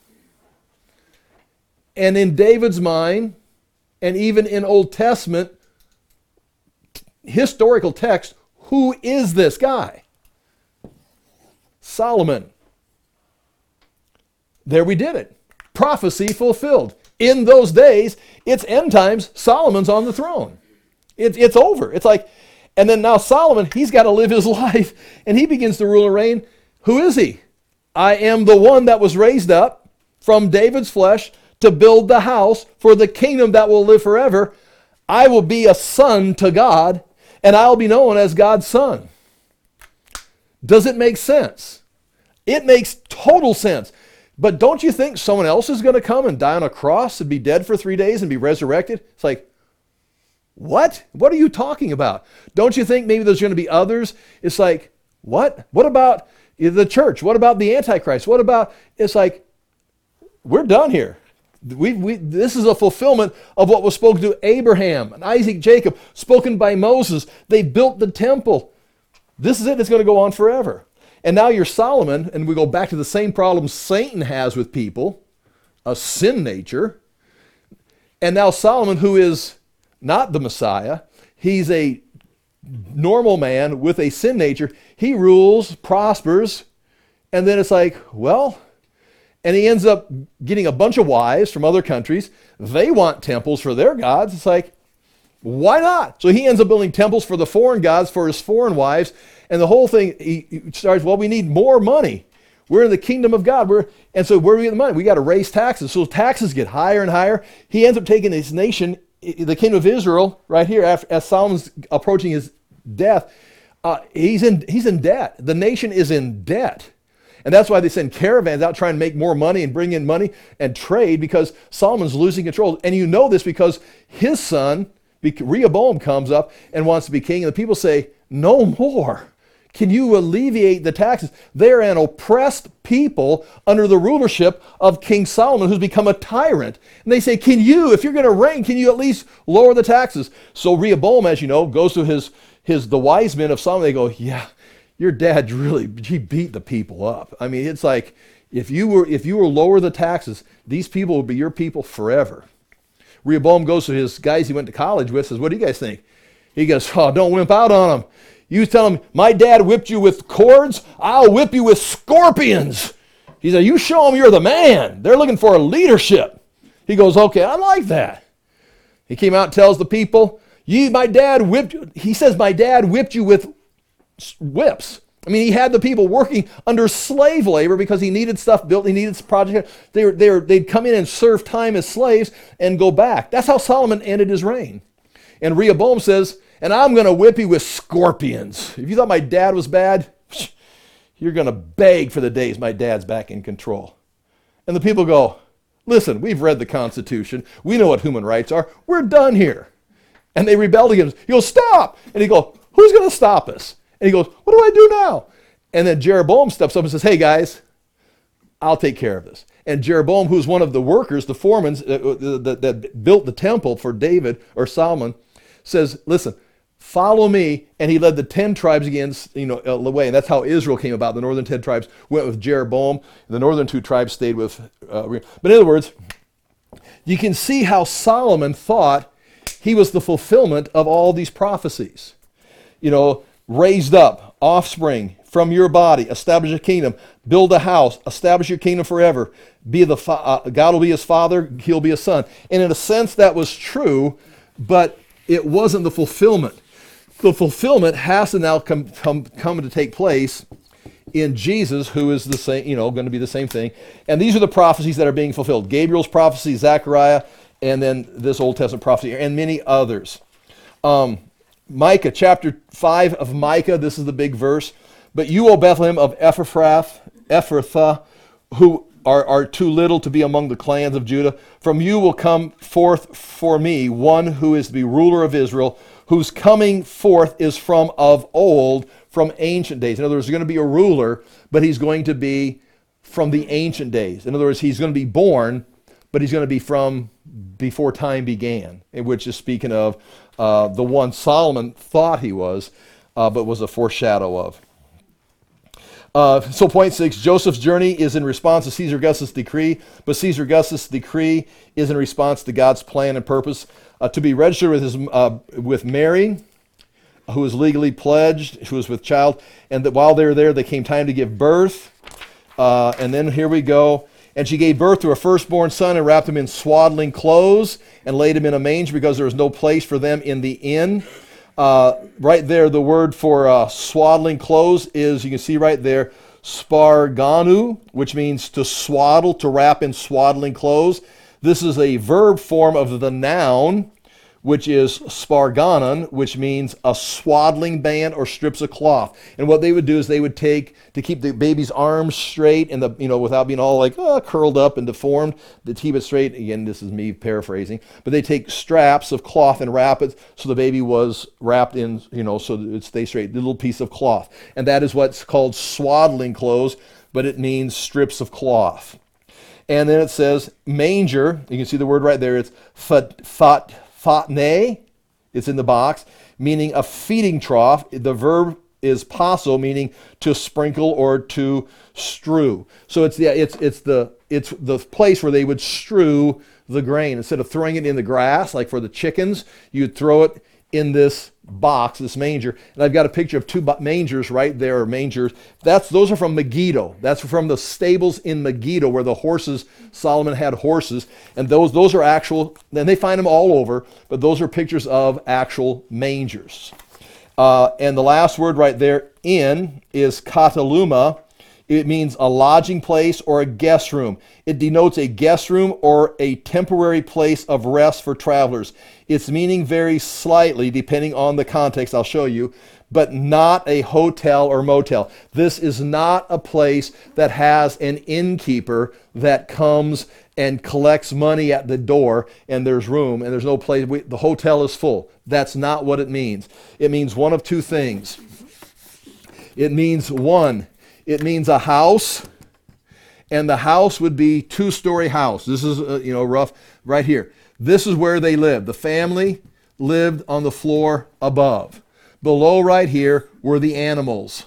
And in David's mind, and even in Old Testament historical text, who is this guy? Solomon. There we did it. Prophecy fulfilled. In those days, it's end times, Solomon's on the throne. It, it's over. It's like, and then now Solomon, he's got to live his life, and he begins to rule and reign. Who is he? I am the one that was raised up from David's flesh to build the house for the kingdom that will live forever. I will be a son to God, and I'll be known as God's son. Does it make sense? It makes total sense. But don't you think someone else is going to come and die on a cross and be dead for three days and be resurrected? It's like, what? What are you talking about? Don't you think maybe there's going to be others? It's like, what? What about the church? What about the Antichrist? What about, it's like, we're done here. We, we, this is a fulfillment of what was spoken to Abraham and Isaac, Jacob, spoken by Moses. They built the temple. This is it. It's going to go on forever. And now you're Solomon, and we go back to the same problem Satan has with people, a sin nature. And now Solomon, who is not the Messiah, he's a normal man with a sin nature. He rules, prospers, and then it's like, well, and he ends up getting a bunch of wives from other countries. They want temples for their gods. It's like, why not? So he ends up building temples for the foreign gods, for his foreign wives. And the whole thing, he, he starts, well, we need more money. We're in the kingdom of God. We're, and so where do we get the money? We got to raise taxes. So taxes get higher and higher. He ends up taking his nation, the kingdom of Israel, right here, after, as Solomon's approaching his death. Uh, he's in he's in debt. The nation is in debt. And that's why they send caravans out trying to make more money and bring in money and trade, because Solomon's losing control. And you know this because his son, Rehoboam, comes up and wants to be king. And the people say, no more. Can you alleviate the taxes? They're an oppressed people under the rulership of King Solomon, who's become a tyrant. And they say, can you, if you're going to reign, can you at least lower the taxes? So Rehoboam, as you know, goes to his, his the wise men of Solomon. They go, yeah, your dad really, he beat the people up. I mean, it's like, if you were, if you were lower the taxes, these people would be your people forever. Rehoboam goes to his guys he went to college with, says, what do you guys think? He goes, oh, don't wimp out on them. You tell him, my dad whipped you with cords, I'll whip you with scorpions. He said, you show them you're the man. They're looking for a leadership. He goes, okay, I like that. He came out and tells the people, you, my dad whipped you. He says, my dad whipped you with whips. I mean, he had the people working under slave labor because he needed stuff built. He needed projects. They were, they were, they'd come in and serve time as slaves and go back. That's how Solomon ended his reign. And Rehoboam says, and I'm going to whip you with scorpions. If you thought my dad was bad, you're going to beg for the days my dad's back in control. And the people go, listen, we've read the Constitution. We know what human rights are. We're done here. And they rebelled against him. He goes, stop. And he goes, who's going to stop us? And he goes, what do I do now? And then Jeroboam steps up and says, hey, guys, I'll take care of this. And Jeroboam, who's one of the workers, the foremen uh, that, that built the temple for David or Solomon, says, listen, follow me. And he led the ten tribes against, you know, away. And that's how Israel came about. The northern ten tribes went with Jeroboam. The northern two tribes stayed with, uh, but in other words, you can see how Solomon thought he was the fulfillment of all these prophecies. You know, raised up, offspring from your body, establish a kingdom, build a house, establish your kingdom forever. Be the fa- uh, God will be his father, he'll be his son. And in a sense that was true, but it wasn't the fulfillment. The fulfillment has to now come, come, come to take place in Jesus, who is the same, you know, going to be the same thing. And these are the prophecies that are being fulfilled. Gabriel's prophecy, Zechariah, and then this Old Testament prophecy, and many others. Um, Micah, chapter five of Micah, this is the big verse. But you, O Bethlehem of Ephrath, Ephrathah, who are, are too little to be among the clans of Judah, from you will come forth for me one who is to be ruler of Israel, whose coming forth is from of old, from ancient days. In other words, there's going to be a ruler, but he's going to be from the ancient days. In other words, he's going to be born, but he's going to be from before time began, which is speaking of uh, the one Solomon thought he was, uh, but was a foreshadow of. Uh, so point six, Joseph's journey is in response to Caesar Augustus' decree, but Caesar Augustus' decree is in response to God's plan and purpose uh, to be registered with, his, uh, with Mary, who was legally pledged, who was with child, and that while they were there, they came time to give birth. Uh, and then here we go. And she gave birth to her firstborn son and wrapped him in swaddling clothes and laid him in a manger because there was no place for them in the inn. Uh, right there, the word for uh, swaddling clothes is, you can see right there, sparganu, which means to swaddle, to wrap in swaddling clothes. This is a verb form of the noun, which is sparganon, which means a swaddling band or strips of cloth. And what they would do is they would take, to keep the baby's arms straight and the, you know, without being all like oh, curled up and deformed, to keep it straight. Again, this is me paraphrasing, but they take straps of cloth and wrap it so the baby was wrapped in, you know, so that it stays straight, a little piece of cloth. And that is what's called swaddling clothes, but it means strips of cloth. And then it says manger. You can see the word right there. It's fat, fat, fatne, it's in the box, meaning a feeding trough. The verb is passo, meaning to sprinkle or to strew. So it's the it's it's the it's the place where they would strew the grain. Instead of throwing it in the grass, like for the chickens, you'd throw it in this box, this manger. And I've got a picture of two mangers right there, or mangers. That's those are from Megiddo. That's from the stables in Megiddo where the horses, Solomon had horses, and those those are actual, and they find them all over, but those are pictures of actual mangers. Uh, and the last word right there, in, is kataluma. It means a lodging place or a guest room. It denotes a guest room or a temporary place of rest for travelers. Its meaning varies slightly depending on the context, I'll show you, but not a hotel or motel. This is not a place that has an innkeeper that comes and collects money at the door and there's room and there's no place. We, the hotel is full. That's not what it means. It means one of two things. It means one. It means a house, and the house would be two-story house. This is, uh, you know, rough right here. This is where they lived. The family lived on the floor above. Below right here were the animals.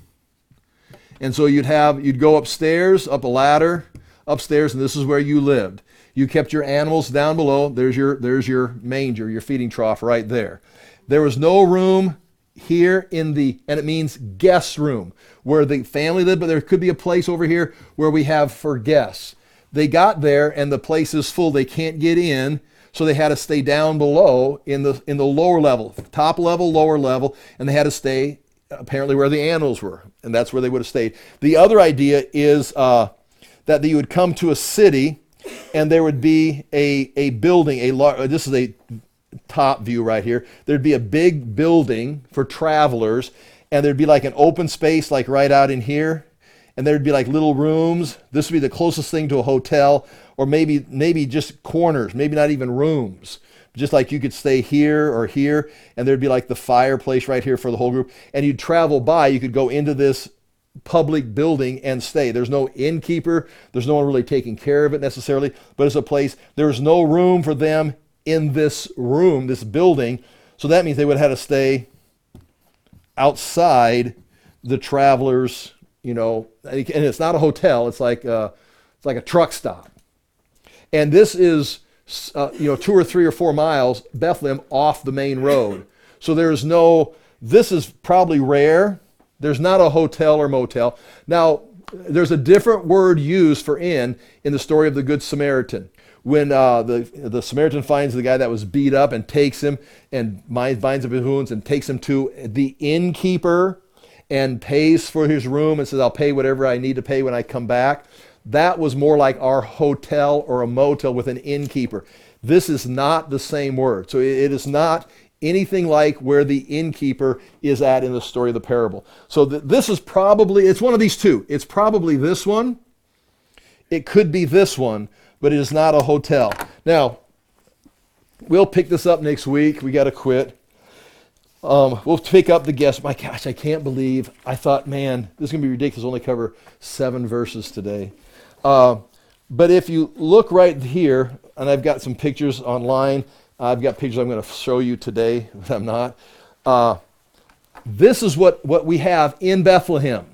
And so you'd have, you'd go upstairs, up a ladder, upstairs, and this is where you lived. You kept your animals down below. There's your, there's your manger, your feeding trough right there. There was no room here in the, and it means guest room, where the family lived, but there could be a place over here where we have for guests. They got there and the place is full. They can't get in, so they had to stay down below in the in the lower level, top level, lower level, and they had to stay apparently where the animals were, and that's where they would have stayed. The other idea is uh, that you would come to a city, and there would be a a building. A lar- this is a top view right here. There'd be a big building for travelers, and there'd be like an open space like right out in here, and there'd be like little rooms. This would be the closest thing to a hotel, or maybe maybe just corners, maybe not even rooms. Just like you could stay here or here, and there'd be like the fireplace right here for the whole group, and you'd travel by. You could go into this public building and stay. There's no innkeeper. There's no one really taking care of it necessarily, but it's a place. There's no room for them in this room, this building, so that means they would have had to stay outside the travelers, you know, and it's not a hotel, it's like a, it's like a truck stop. And this is, uh, you know, two or three or four miles, Bethlehem, off the main road. So there's no, this is probably rare. There's not a hotel or motel. Now, there's a different word used for inn in the story of the Good Samaritan. When uh, the the Samaritan finds the guy that was beat up and takes him and binds up his wounds and takes him to the innkeeper and pays for his room and says, I'll pay whatever I need to pay when I come back. That was more like our hotel or a motel with an innkeeper. This is not the same word. So it is not anything like where the innkeeper is at in the story of the parable. So th- this is probably, it's one of these two. It's probably this one. It could be this one, but it is not a hotel. Now, we'll pick this up next week. We got to quit. Um, we'll pick up the guest. My gosh, I can't believe. I thought, man, this is going to be ridiculous. Only cover seven verses today. Uh, but if you look right here, and I've got some pictures online. I've got pictures I'm going to show you today, but I'm not. Uh, this is what, what we have in Bethlehem,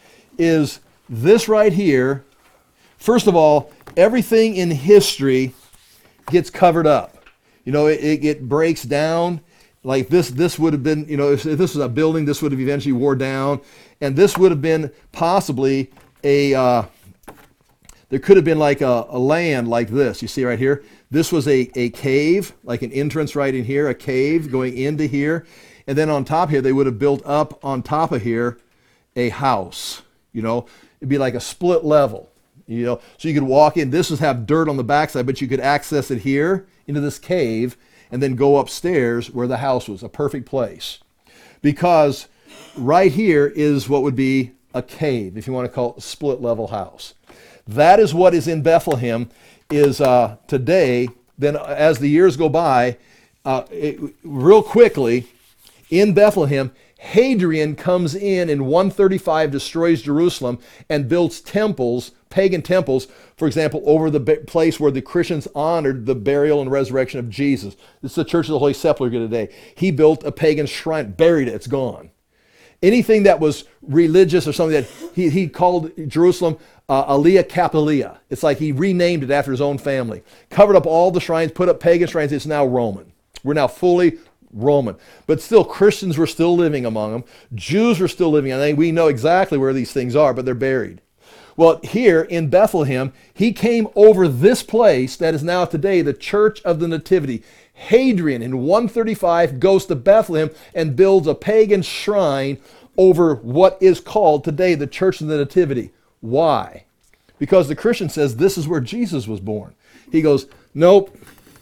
is this right here. First of all, everything in history gets covered up. You know, it, it, it breaks down. Like this, this would have been, you know, if, if this was a building, this would have eventually wore down. And this would have been possibly a, uh, there could have been like a, a land like this. You see right here? This was a, a cave, like an entrance right in here, a cave going into here. And then on top here, they would have built up on top of here a house. You know, it'd be like a split level. You know, so you could walk in. This would have dirt on the backside, but you could access it here into this cave and then go upstairs where the house was, a perfect place. Because right here is what would be a cave, if you want to call it a split level house. That is what is in Bethlehem is uh, today. Then as the years go by, uh, it, real quickly, in Bethlehem, Hadrian comes in in one thirty-five, destroys Jerusalem, and builds temples, pagan temples, for example, over the place where the Christians honored the burial and resurrection of Jesus. This is the Church of the Holy Sepulchre today. He built a pagan shrine, buried it, it's gone. Anything that was religious or something that he, he called Jerusalem uh, Aelia Capilia. It's like he renamed it after his own family. Covered up all the shrines, put up pagan shrines, it's now Roman. We're now fully Roman. But still, Christians were still living among them. Jews were still living. I think we know exactly where these things are, but they're buried. Well, here in Bethlehem, he came over this place that is now today the Church of the Nativity. Hadrian in one thirty-five goes to Bethlehem and builds a pagan shrine over what is called today the Church of the Nativity. Why? Because the Christian says this is where Jesus was born. He goes, nope,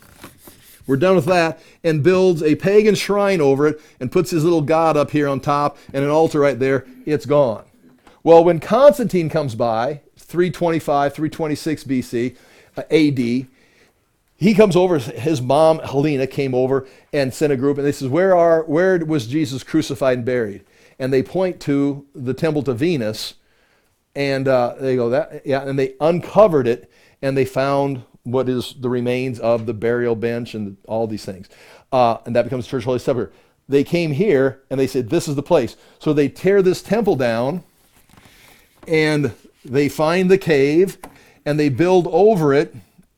we're done with that, and builds a pagan shrine over it and puts his little god up here on top and an altar right there. It's gone. Well, when Constantine comes by, three twenty-five, three twenty-six B C, uh, A D, he comes over, his mom, Helena, came over and sent a group, and they says, where are, where was Jesus crucified and buried? and they point to the temple to Venus, and uh, they go that yeah, and they uncovered it, and they found what is the remains of the burial bench and all these things, uh, and that becomes Church Holy Sepulchre. They came here and they said, this is the place. So they tear this temple down, and they find the cave, and they build over it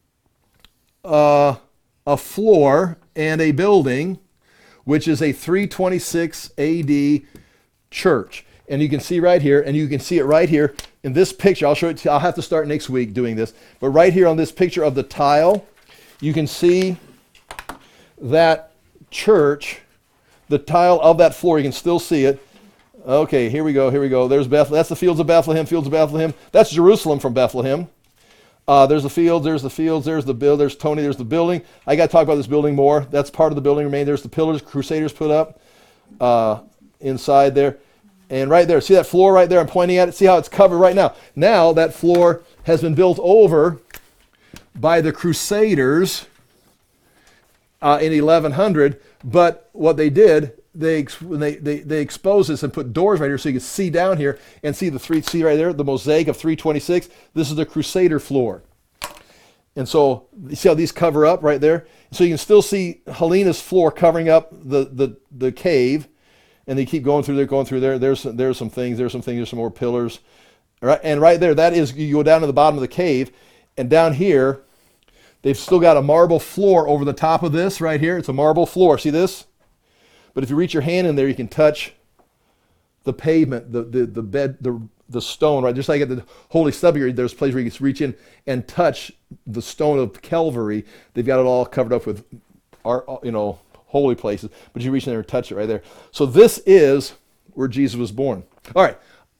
uh, a floor and a building, which is a three twenty-six A D church. And you can see right here, and you can see it right here in this picture. I'll show it to you. I'll have to start next week doing this. But right here on this picture of the tile, you can see that church, the tile of that floor. You can still see it. Okay, here we go, here we go. There's Bethlehem. That's the fields of Bethlehem, fields of Bethlehem. That's Jerusalem from Bethlehem. Uh, there's the fields, there's the fields, there's the bill, there's Tony, there's the building. I got to talk about this building more. That's part of the building remain. There's the pillars Crusaders put up uh, inside there. And right there, see that floor right there? I'm pointing at it. See how it's covered right now. Now that floor has been built over by the Crusaders uh, in eleven hundred. But what they did, they, they they they exposed this and put doors right here so you can see down here and see the three, see right there, the mosaic of three twenty-six. This is the Crusader floor. And so you see how these cover up right there? So you can still see Helena's floor covering up the, the, the cave. And they keep going through there, going through there. There's there's some things, there's some things, there's some more pillars. All right, and right there, that is, you go down to the bottom of the cave, and down here, they've still got a marble floor over the top of this right here. It's a marble floor. See this? But if you reach your hand in there, you can touch the pavement, the the, the bed, the the stone, right? Just like at the Holy Sepulchre, there's a place where you can reach in and touch the stone of Calvary. They've got it all covered up with art, you know, holy places, but you reach in there and touch it right there. So this is where Jesus was born. All right.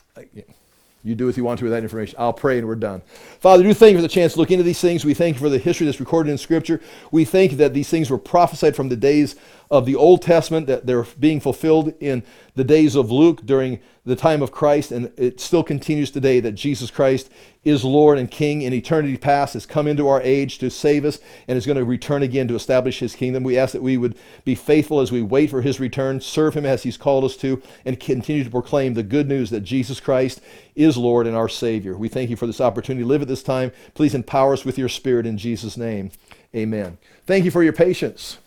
You do what you want to with that information. I'll pray and we're done. Father, do thank you for the chance to look into these things. We thank you for the history that's recorded in Scripture. We thank you that these things were prophesied from the days of the Old Testament, that they're being fulfilled in the days of Luke during the time of Christ, and it still continues today, that Jesus Christ is Lord and King in eternity past, has come into our age to save us, and is going to return again to establish his kingdom. We ask that we would be faithful as we wait for his return, serve him as he's called us to, and continue to proclaim the good news that Jesus Christ is Lord and our Savior. We thank you for this opportunity to live at this time. Please empower us with your Spirit in Jesus' name. Amen. Thank you for your patience.